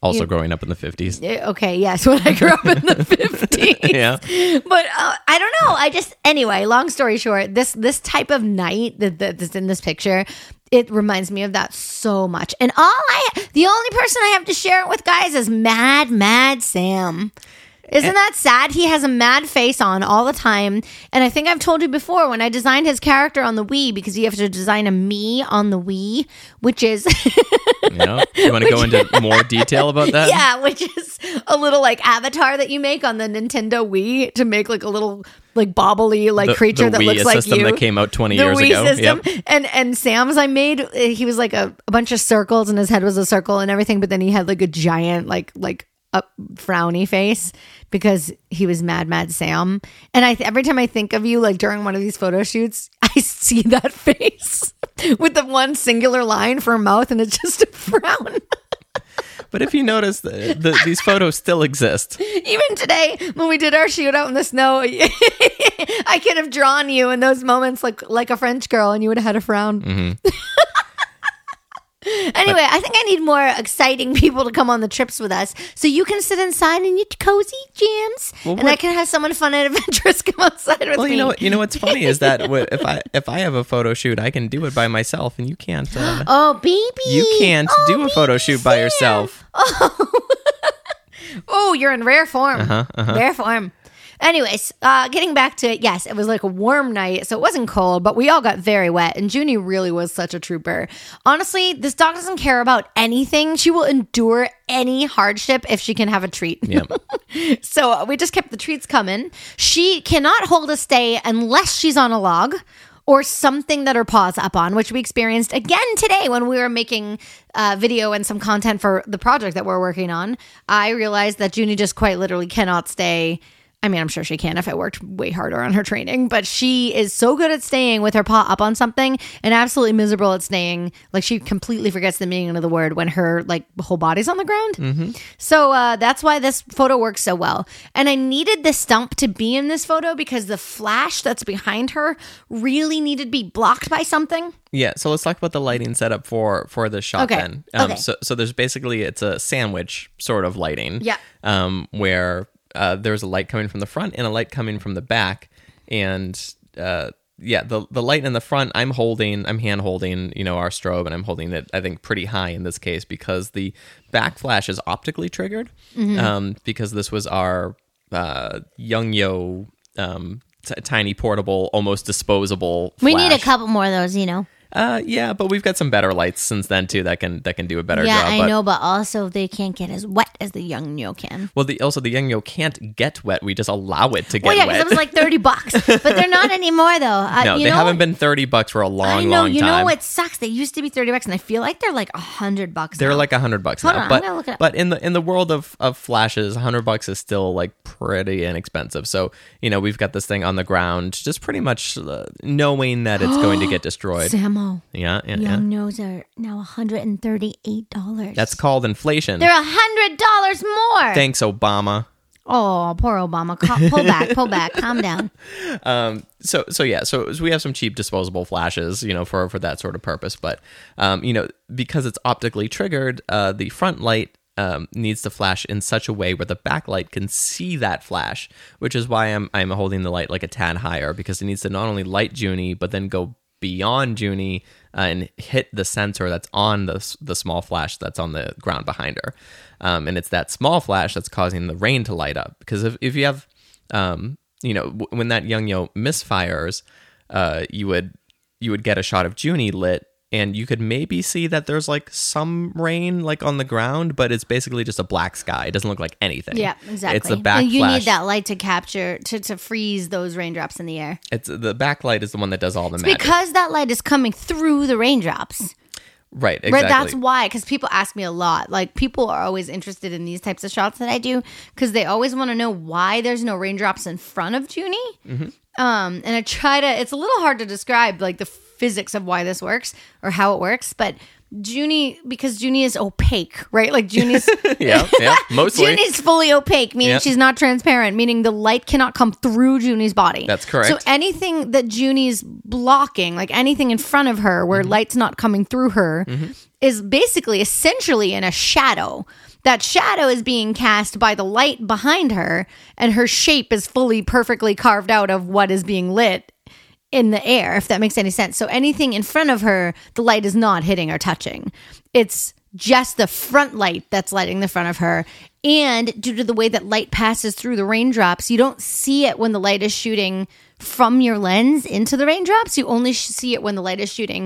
growing up in the fifties. Okay, yes, when I grew up in the fifties. Yeah. But uh, I don't know. I just anyway. Long story short, this this type of night that, that that's in this picture, it reminds me of that so much. And all I, the only person I have to share it with, guys, is Mad Mad Sam. Isn't that sad? He has a mad face on all the time. And I think I've told you before, when I designed his character on the Wii, because you have to design a me on the Wii, which is... Yeah. You want to go into more detail about that? Yeah, which is a little like avatar that you make on the Nintendo Wii to make like a little like bobbly like the, creature the that Wii looks like you. system that came out twenty the years Wii ago. System. Yep. And and Sam's I made, he was like a, a bunch of circles and his head was a circle and everything, but then he had like a giant like like a frowny face because he was Mad Mad Sam. And I every time I think of you like during one of these photo shoots, I see that face with the one singular line for a mouth and it's just a frown. But if you notice, the, the, these photos still exist. Even today, when we did our shoot out in the snow, I could have drawn you in those moments like like a French girl, and you would have had a frown. Mm-hmm. Anyway, but, I think I need more exciting people to come on the trips with us, so you can sit inside in your cozy jams, well, and what, I can have someone fun and adventurous come outside with well, me. You know, you know what's funny is that if I if I have a photo shoot, I can do it by myself, and you can't. Uh, oh, baby, you can't oh, do a photo shoot Sam. by yourself. Oh. Oh, you're in rare form. Uh-huh, uh-huh. Rare form. Anyways, uh, getting back to it, yes, it was like a warm night, so it wasn't cold, but we all got very wet, and Junie really was such a trooper. Honestly, this dog doesn't care about anything. She will endure any hardship if she can have a treat. Yep. So uh, we just kept the treats coming. She cannot hold a stay unless she's on a log or something that her paw's up on, which we experienced again today when we were making uh, video and some content for the project that we're working on. I realized that Junie just quite literally cannot stay. I mean, I'm sure she can if I worked way harder on her training, but she is so good at staying with her paw up on something and absolutely miserable at staying. Like, she completely forgets the meaning of the word when her, like, whole body's on the ground. Mm-hmm. So uh, that's why this photo works so well. And I needed the stump to be in this photo because the flash that's behind her really needed to be blocked by something. Yeah, so let's talk about the lighting setup for for the shot okay. then. Um, okay. So, so there's basically, it's a sandwich sort of lighting. Yeah. Um, where... Uh, there's a light coming from the front and a light coming from the back, and uh, yeah, the the light in the front, I'm holding, I'm hand holding, you know, our strobe, and I'm holding it, I think, pretty high in this case because the back flash is optically triggered, mm-hmm. um, because this was our uh, Youngyo um, t- tiny portable, almost disposable. We flash. need a couple more of those, you know. Uh, yeah, but we've got some better lights since then too that can that can do a better yeah, job. Yeah, I but, know, but also they can't get as wet as the Youngyo can. Well, the also the Youngyo can't get wet. We just allow it to get well, yeah, wet. Well, yeah, because it was like thirty bucks, but they're not anymore though. Uh, no, you they know, haven't been thirty bucks for a long, I know, long you time. You know what sucks? They used to be thirty bucks, and I feel like they're like a hundred bucks. They're now. like a hundred bucks Hold now. on, but I'm gonna look it up. but in the in the world of of flashes, a hundred bucks is still like pretty inexpensive. So you know we've got this thing on the ground, just pretty much uh, knowing that it's going to get destroyed. Samo. Yeah, yeah, Youngnos yeah. are now one hundred thirty-eight dollars. That's called inflation. They're a hundred dollars more. Thanks, Obama. Oh, poor Obama. Cal- pull back, pull back, calm down. Um, so, so yeah, so, so we have some cheap disposable flashes, you know, for, for that sort of purpose. But, um, you know, because it's optically triggered, uh, the front light um, needs to flash in such a way where the backlight can see that flash, which is why I'm I'm holding the light like a tad higher, because it needs to not only light Junie, but then go beyond Junie uh, and hit the sensor that's on the the small flash that's on the ground behind her. Um, and it's that small flash that's causing the rain to light up. Because if, if you have, um, you know, w- when that Youngyo misfires, uh, you would you would get a shot of Junie lit, and you could maybe see that there's like some rain like on the ground, but it's basically just a black sky. It doesn't look like anything. Yeah, exactly. It's the back and you flash. need that light to capture to, to freeze those raindrops in the air. It's the backlight is the one that does all the it's magic. because that light is coming through the raindrops. Right, exactly. Right, that's why, because people ask me a lot. Like, people are always interested in these types of shots that I do because they always want to know why there's no raindrops in front of Junie. Mm-hmm. Um, and I try to, it's a little hard to describe, like, the physics of why this works or how it works, but Junie, because Junie is opaque, right? Like, Junie's... yeah, yeah, mostly. Junie's fully opaque, meaning Yep. she's not transparent, meaning the light cannot come through Junie's body. That's correct. So anything that Junie's blocking, like anything in front of her where mm-hmm. light's not coming through her, mm-hmm. is basically essentially in a shadow. that shadow is being cast by the light behind her, and her shape is fully perfectly carved out of what is being lit in the air, if that makes any sense. So anything in front of her, the light is not hitting or touching. It's just the front light that's lighting the front of her. And due to the way that light passes through the raindrops, you don't see it when the light is shooting from your lens into the raindrops. You only see it when the light is shooting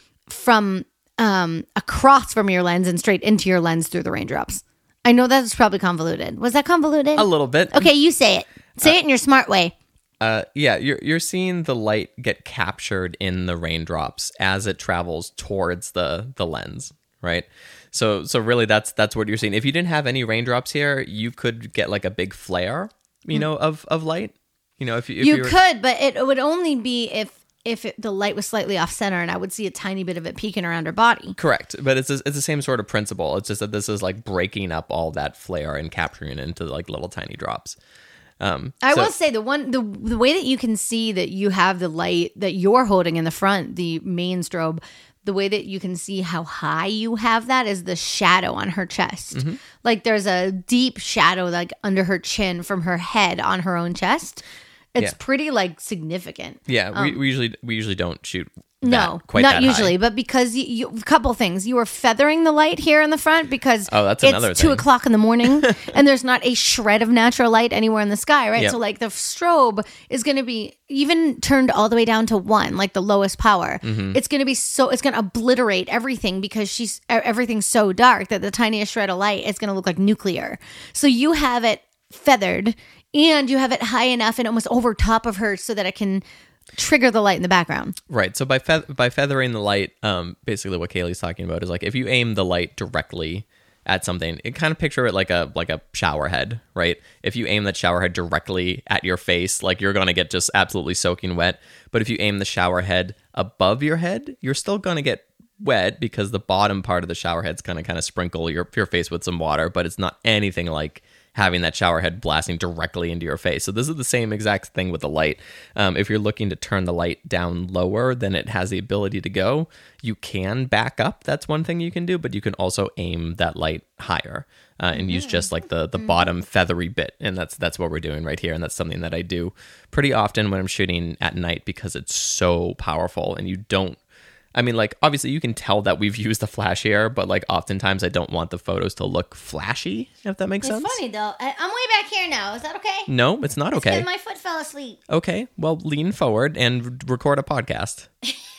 from um, across from your lens and straight into your lens through the raindrops. I know that's probably convoluted. Was that convoluted? A little bit. Okay, you say it. Say uh, it in your smart way. Uh, yeah, you're you're seeing the light get captured in the raindrops as it travels towards the the lens, right? So so really that's that's what you're seeing. If you didn't have any raindrops here, you could get like a big flare, you know, of, of light. You know, if you if you you were... could, but it would only be if if it, the light was slightly off center, and I would see a tiny bit of it peeking around her body. Correct, but it's it's the same sort of principle. It's just that this is like breaking up all that flare and capturing it into like little tiny drops. Um, I so, will say the one the the way that you can see that you have the light that you're holding in the front, the main strobe, the way that you can see how high you have that is the shadow on her chest. Mm-hmm. Like there's a deep shadow like under her chin from her head on her own chest. It's yeah. pretty like significant. Yeah, um, we, we usually we usually don't shoot. No, that, quite not that usually, high. but because you, you, a couple things. You were feathering the light here in the front because oh, that's it's another two thing. o'clock in the morning and there's not a shred of natural light anywhere in the sky, right? Yep. So like the strobe is going to be even turned all the way down to one, like the lowest power. Mm-hmm. It's going to be so, it's going to obliterate everything because she's everything's so dark that the tiniest shred of light is going to look like nuclear. So you have it feathered and you have it high enough and almost over top of her so that it can trigger the light in the background. Right. So by fe- by feathering the light, um, basically what Kaylee's talking about is like if you aim the light directly at something, it kind of picture it like a like a shower head, right? If you aim that shower head directly at your face, like you're gonna get just absolutely soaking wet. But if you aim the shower head above your head, you're still gonna get wet because the bottom part of the shower head's gonna kind of sprinkle your your face with some water, but it's not anything like having that shower head blasting directly into your face. So this is the same exact thing with the light. Um, if you're looking to turn the light down lower than it has the ability to go, you can back up. That's one thing you can do, but you can also aim that light higher uh, and use just like the the bottom feathery bit. And that's that's what we're doing right here. And that's something that I do pretty often when I'm shooting at night because it's so powerful and you don't I mean, like, obviously you can tell that we've used the flash here, but like oftentimes I don't want the photos to look flashy, if that makes it's sense. It's funny though. I, I'm way back here now. Is that okay? No, it's not okay. It's my foot fell asleep. Okay, well, lean forward and record a podcast.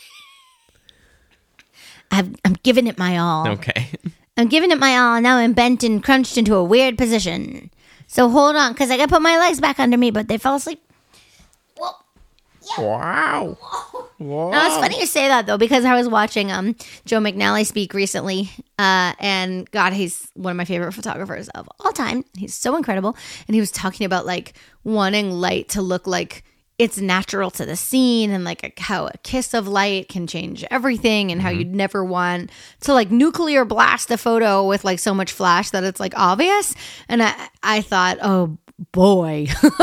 I've, I'm giving it my all. Okay. I'm giving it my all. Now I'm bent and crunched into a weird position. So hold on, because I got to put my legs back under me, but they fell asleep. Whoa. Yeah. Wow. Wow. Now, it's funny you say that, though, because I was watching um Joe McNally speak recently, uh, and God, he's one of my favorite photographers of all time. He's so incredible. And he was talking about, like, wanting light to look like it's natural to the scene and, like, a, how a kiss of light can change everything and how mm-hmm. you'd never want to, like, nuclear blast a photo with, like, so much flash that it's, like, obvious. And I, I thought, oh, boy,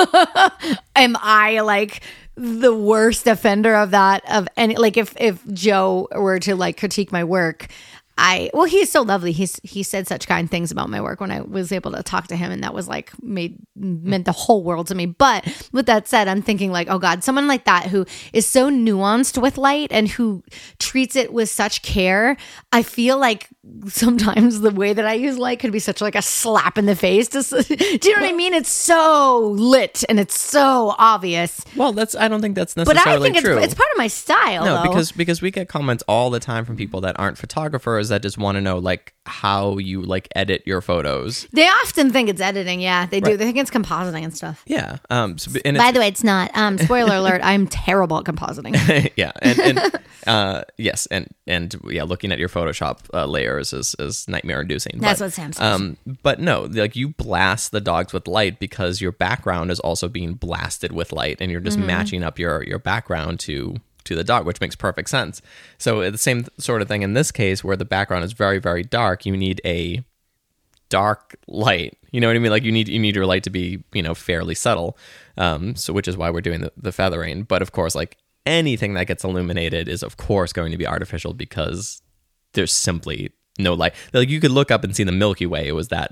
am I, like... the worst offender of that of any like if if Joe were to like critique my work, I well he's so lovely. He's he said such kind things about my work when I was able to talk to him, and that was like made meant the whole world to me. But with that said, I'm thinking like, oh God, someone like that who is so nuanced with light and who treats it with such care. I feel like sometimes the way that I use light could be such like a slap in the face. To, do you know what I mean? It's so lit and it's so obvious. Well, that's I don't think that's necessarily but I think true. It's, it's part of my style. No, though. because because we get comments all the time from people that aren't photographers that just want to know like how you like edit your photos. They often think it's editing. Yeah, they do. Right. They think it's compositing and stuff. Yeah. Um. So, and By the way, it's not. Um. Spoiler alert: I'm terrible at compositing. yeah. And, and uh. Yes. And and yeah. Looking at your Photoshop uh, layers is is nightmare inducing. That's but, what Sam says. Um. But no, like you blast the dogs with light because your background is also being blasted with light, and you're just mm-hmm. matching up your your background to. to the dog, which makes perfect sense. So the same sort of thing in this case where the background is very, very dark, you need a dark light. You know what I mean? Like you need you need your light to be, you know, fairly subtle. Um, so which is why we're doing the, the feathering. But of course, like anything that gets illuminated is of course going to be artificial because there's simply no light. Like you could look up and see the Milky Way. It was that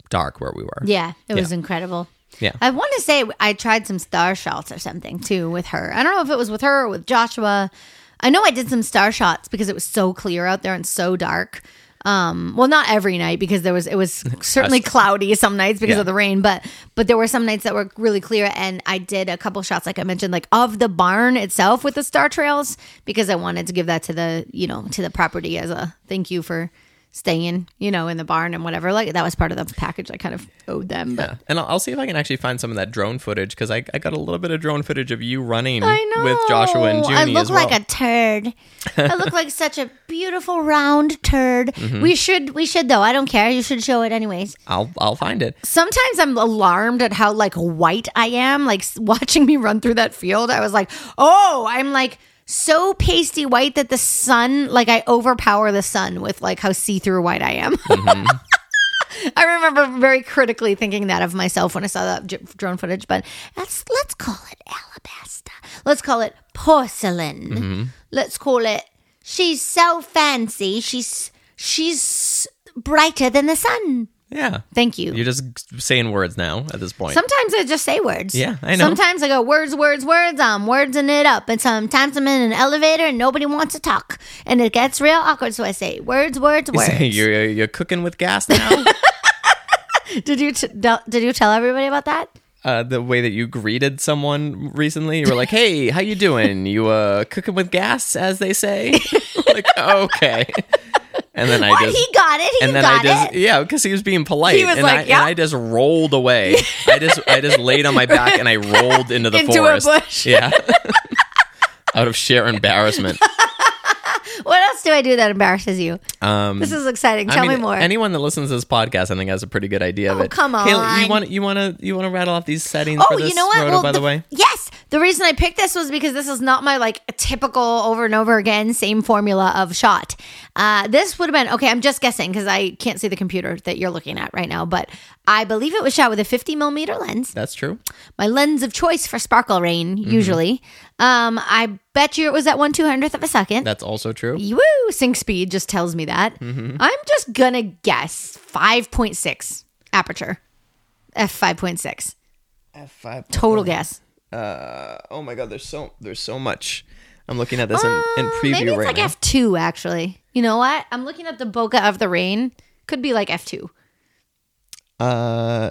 dark where we were. Yeah, it was Yeah. incredible. Yeah. I want to say I tried some star shots or something too with her. I don't know if it was with her or with Joshua. I know I did some star shots because it was so clear out there and so dark. Um, well, not every night because there was it was certainly cloudy some nights because Yeah. of the rain, but but there were some nights that were really clear, and I did a couple shots, like I mentioned, like of the barn itself with the star trails because I wanted to give that to the you know to the property as a thank you for staying you know in the barn and whatever. Like that was part of the package I kind of owed them. But Yeah. And I'll, I'll see if I can actually find some of that drone footage because I, I got a little bit of drone footage of you running I know. with Joshua and Junie I look as well. like a turd. I look like such a beautiful round turd. Mm-hmm. We should, we should though. I don't care. You should show it anyways. I'll I'll find it. Sometimes I'm alarmed at how like white I am. Like s- watching me run through that field, I was like, oh, I'm like so pasty white that the sun, like I overpower the sun with like how see-through white I am. Mm-hmm. I remember very critically thinking that of myself when I saw that j- drone footage, but let's let's call it alabaster. Let's call it porcelain. Mm-hmm. Let's call it she's so fancy. She's she's brighter than the sun. Yeah. Thank you. You're just saying words now at this point. Sometimes I just say words. Yeah, I know. Sometimes I go words, words, words. I'm wordsing it up. And sometimes I'm in an elevator and nobody wants to talk. And it gets real awkward. So I say words, words, You say words. you're you're cooking with gas now. Did you t- del- did you tell everybody about that? uh, the way that you greeted someone recently, you were like, "Hey, how you doing? You uh, cooking with gas, as they say." Like, okay. And then I What? just He got it. He and then got I just it. yeah, because he was being polite. He was and like, I, "Yeah." and I just rolled away. I just I just laid on my back and I rolled into the Into a forest. bush. Yeah. Out of sheer embarrassment. What else do I do that embarrasses you? Um, This is exciting. Tell I mean, me more. Anyone that listens to this podcast, I think, has a pretty good idea of Oh, it. come Kayla, you on. want you want to you want to rattle off these settings Oh, for this you know what? roto, Well, by the, way? Yes. The reason I picked this was because this is not my like typical over and over again same formula of shot. Uh, this would have been okay. I'm just guessing because I can't see the computer that you're looking at right now, but I believe it was shot with a fifty millimeter lens. That's true. My lens of choice for sparkle rain, Mm-hmm. usually. Um, I bet you it was at one two hundredth of a second. That's also true. Woo! Sync speed just tells me that. Mm-hmm. I'm just gonna guess five point six aperture, f five point six. F five. Total guess. Uh, oh my god, there's so there's so much. I'm looking at this in, in Uh, preview maybe it's right like now. F two, actually. You know what? I'm looking at the bokeh of the rain. Could be like F two. uh,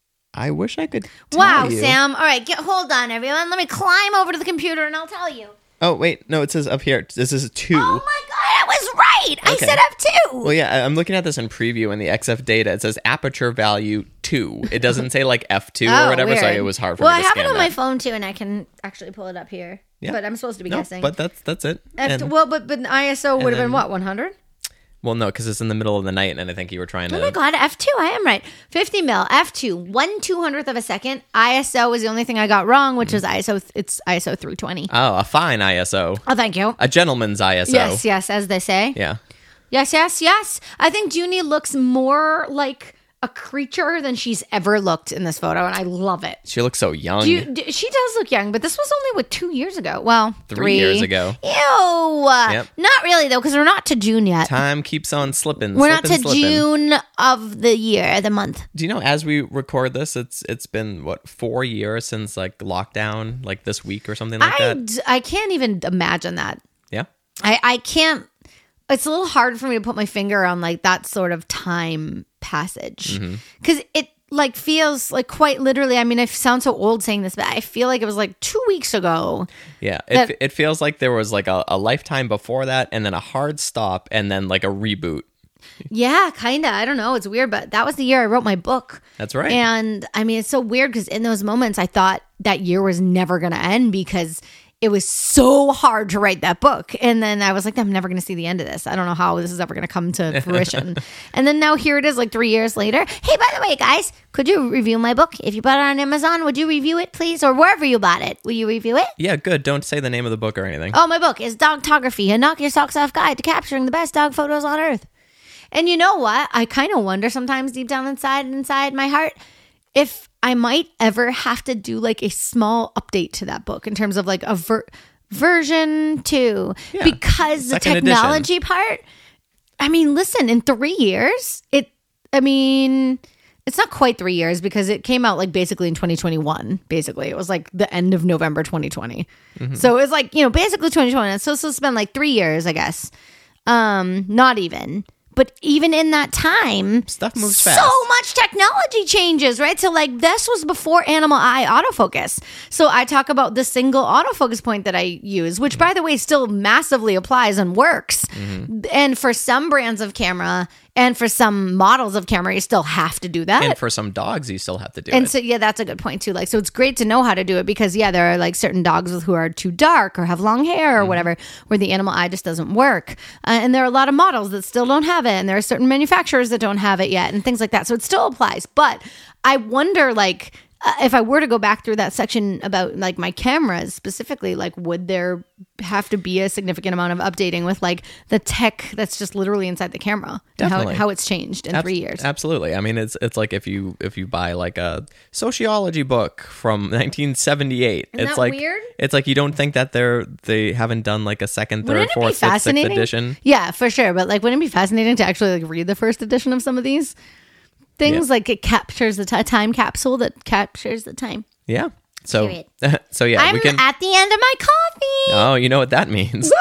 I wish I could. Tell Wow, you. Sam. All right, get hold on, everyone. Let me climb over to the computer and I'll tell you. Oh wait, no, it says up here. This is two. Oh my god, I was right. I Okay. said F two. Well, yeah, I- I'm looking at this in preview in the X F data. It says aperture value two. It doesn't say like F two or whatever, so weird. it was hard for well, me to I have scan it on that. my phone too, and I can actually pull it up here. Yeah. But I'm supposed to be No, guessing. but that's that's it. F two, And- well, but but I S O would have then- been what, one hundred? well, no, because it's in the middle of the night, and I think you were trying to. Oh my god, F two, I am right. fifty mil, F two, one two hundredth of a second. I S O was the only thing I got wrong, which is I S O. It's I S O three twenty. Oh, a fine I S O, Oh, thank you. a gentleman's I S O. Yes, yes, as they say. Yeah. Yes, yes, yes. I think Junie looks more like a creature than she's ever looked in this photo, and I love it. She looks so young. Do you, d she does look young, but this was only what two years ago. Well, Three three, years ago. Ew. Uh, Yep. Not really though, because we're not to June yet. Time keeps on slipping. We're not to slipping, slipping. June of the year, the month. Do you know, as we record this, it's it's been what four years since like lockdown, like this week or something like I, that. d- I can't even imagine that. Yeah. I, I can't. It's a little hard for me to put my finger on like that sort of time passage Mm-hmm. because it like feels like quite literally. I mean, I sound so old saying this, but I feel like it was like two weeks ago. Yeah. It, That- f- it feels like there was like a, a lifetime before that, and then a hard stop, and then like a reboot. Yeah, kind of. I don't know. It's weird, but that was the year I wrote my book. That's right. And I mean, it's so weird because in those moments, I thought that year was never going to end because it was so hard to write that book. And then I was like, I'm never going to see the end of this. I don't know how this is ever going to come to fruition. And then now here it is like three years later. Hey, by the way, guys, could you review my book? If you bought it on Amazon, would you review it, please? Or wherever you bought it, will you review it? Yeah, good. Don't say the name of the book or anything. Oh, my book is Dogtography, a knock your socks off guide to capturing the best dog photos on earth. And you know what? I kind of wonder sometimes deep down inside, inside my heart, if I might ever have to do like a small update to that book in terms of like a ver- version two, Yeah. because the Second technology part, I mean, listen, in three years, it, I mean, it's not quite three years because it came out like basically in twenty twenty-one. Basically, it was like the end of November twenty twenty. Mm-hmm. So it was like, you know, basically twenty twenty. So, so it's been like three years, I guess. Um, not even. But even in that time, stuff moves so fast. So much technology changes, right? So like this was before Animal Eye autofocus. So I talk about the single autofocus point that I use, which by the way still massively applies and works. Mm-hmm. And for some brands of camera and for some models of camera, you still have to do that. And for some dogs, you still have to do and it. And so yeah, that's a good point too. Like, so it's great to know how to do it because yeah, there are like certain dogs who are too dark or have long hair or mm-hmm. whatever, where the Animal Eye just doesn't work. Uh, and there are a lot of models that still don't have it, and there are certain manufacturers that don't have it yet, and things like that. So it still applies. But I wonder, like, uh, if I were to go back through that section about like my cameras specifically, like, would there have to be a significant amount of updating with like the tech that's just literally inside the camera? Definitely. And how, how it's changed in Ab- three years. Absolutely. I mean, it's it's like if you if you buy like a sociology book from nineteen seventy-eight. Isn't it's that like weird? It's like you don't think that they're they haven't done like a second, third, Wouldn't it be fourth, fifth, sixth fascinating? edition. Yeah, for sure. But like, wouldn't it be fascinating to actually like read the first edition of some of these things? Yeah. Like it captures the t- time capsule that captures the time. Yeah. So Period. so yeah, I'm we can. at the end of my coffee. Oh, you know what that means.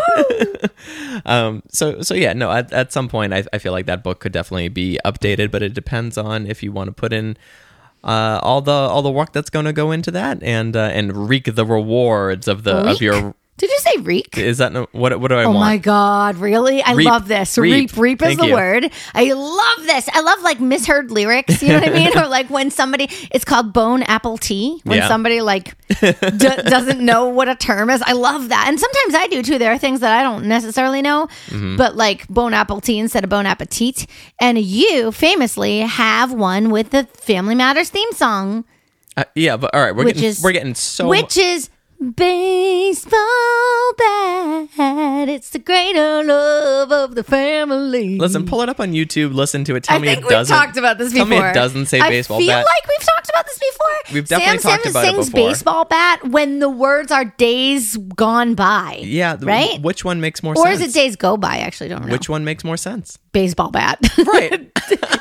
um. So so yeah. No. At, at some point, I I feel like that book could definitely be updated, but it depends on if you want to put in uh all the all the work that's going to go into that and uh, and reap the rewards of the Reek? of your. Did you say reek? Is that no, what? What do I Oh want? my God, really? I Reap. love this. Reap. Reap. Reap is Thank the you. word. I love this. I love like misheard lyrics. You know what I mean? Or like when somebody, it's called bone apple tea. When Yeah. somebody like d- doesn't know what a term is. I love that. And sometimes I do too. There are things that I don't necessarily know, Mm-hmm. but like bone apple tea instead of bone appetit. And you famously have one with the Family Matters theme song, Uh, yeah, but all right, we're which getting is we're getting so which is baseball bat. It's the greater love of the family. Listen, pull it up on YouTube. Listen to it. Tell I me think it we've doesn't. talked about this tell before. me it doesn't say baseball I feel bat. like we've talked about this before. We've definitely Sam talked Simmons about it sings before. baseball bat when the words are days gone by. Yeah, th- right. Which one makes more Or sense? is it days go by? I actually don't know. Which one makes more sense? Baseball bat. Right.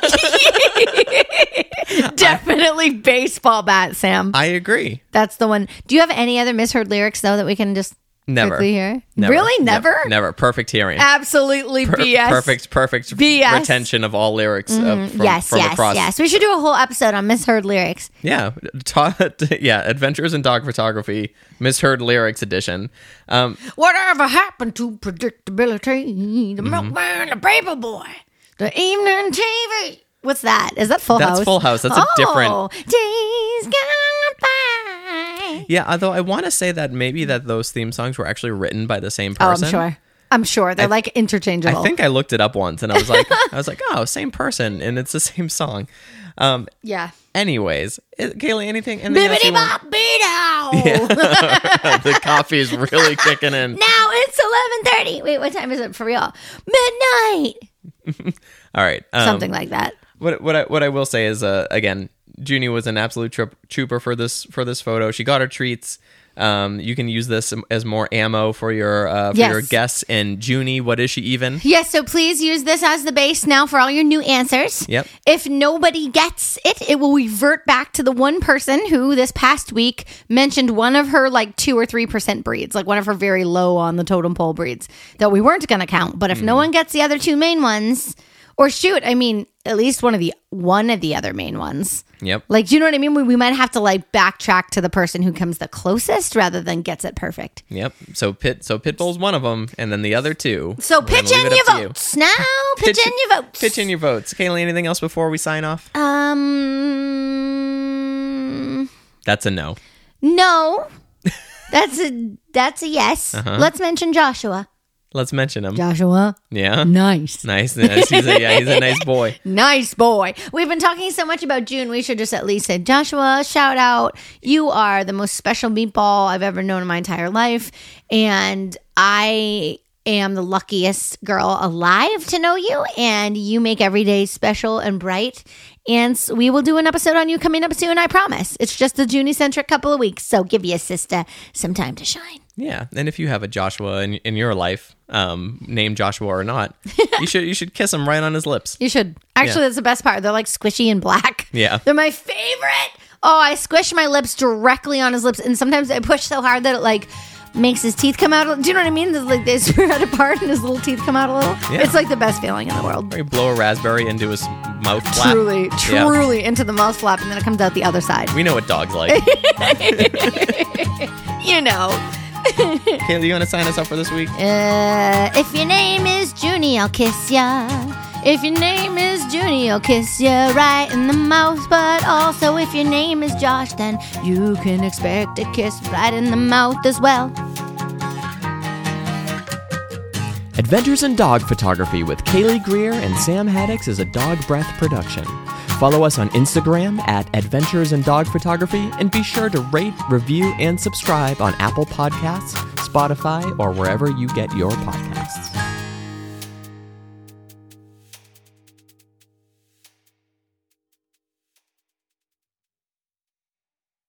Definitely baseball bat, Sam. I agree. That's the one. Do you have any other misheard lyrics though that we can just Never. quickly hear? Never. Really? Never? Never. Never. Perfect hearing. Absolutely Per- B S. Perfect. Perfect. B S. Retention of all lyrics uh, from, yes, from yes, across. yes. We should do a whole episode on misheard lyrics. Yeah. Ta- yeah. Adventures in Dog Photography, Misheard Lyrics Edition. Um, Whatever happened to predictability? The Mm-hmm. milkman, the paper boy, the evening T V. What's that? Is that Full That's House? Full House. That's a oh, different- Days gone by. yeah. Although I want to say that maybe that those theme songs were actually written by the same Oh, I'm person. sure. I'm sure they're like interchangeable. I think I looked it up once and I was like, I was like, oh, same person, and it's the same song. Um, Yeah. anyways, is, Kaylee, anything? anything else Bibbidi you want- bop beat-ow. The coffee is really kicking in. Now it's eleven thirty. Wait, what time is it for real? Midnight. All right, um, Something like that. What what I, what I will say is, uh, again, Junie was an absolute trip, trooper for this for this photo. She got her treats. Um, you can use this as more ammo for your uh, for Yes. your guess. And Junie, what is she even? Yes, so please use this as the base now for all your new answers. Yep. If nobody gets it, it will revert back to the one person who this past week mentioned one of her like two or three percent breeds, like one of her very low on the totem pole breeds that we weren't going to count. But if no one gets the other two main ones, or shoot, I mean, at least one of the one of the other main ones. Yep. Like, do you know what I mean? We, we might have to like backtrack to the person who comes the closest rather than gets it perfect. Yep. So Pit so Pitbull's one of them, and then the other two. So we're gonna pitch in leave it your up to you. votes now. Pitch, in your votes. Pitch in your votes. Kaylee, anything else before we sign off? Um, That's a no. no. That's a that's a yes. Uh-huh. Let's mention Joshua. Let's mention him. Joshua, Yeah. nice. Nice. nice. He's a, yeah, he's a nice boy. Nice boy. We've been talking so much about June. We should just at least say, Joshua, shout out. You are the most special meatball I've ever known in my entire life. And I am the luckiest girl alive to know you. And you make every day special and bright. And s- we will do an episode on you coming up soon, I promise. It's just a Junie-centric couple of weeks. So give your sister some time to shine. Yeah, and if you have a Joshua in, in your life, um, named Joshua or not, you should you should kiss him right on his lips. You should. Actually, Yeah. that's the best part. They're like squishy and black. Yeah. They're my favorite. Oh, I squish my lips directly on his lips, and sometimes I push so hard that it like makes his teeth come out. Do you know what I mean? It's like they spread apart and his little teeth come out a little. Yeah. It's like the best feeling in the world. Or you blow a raspberry into his mouth flap. Truly, Yeah. truly into the mouth flap, and then it comes out the other side. We know what dogs like. You know. Kaylee, you want to sign us up for this week? Uh, if your name is Junie, I'll kiss ya. If your name is Junie, I'll kiss ya right in the mouth. But also, if your name is Josh, then you can expect a kiss right in the mouth as well. Adventures in Dog Photography with Kaylee Greer and Sam Haddix is a Dog Breath production. Follow us on Instagram at Adventures in Dog Photography, and be sure to rate, review, and subscribe on Apple Podcasts, Spotify, or wherever you get your podcasts.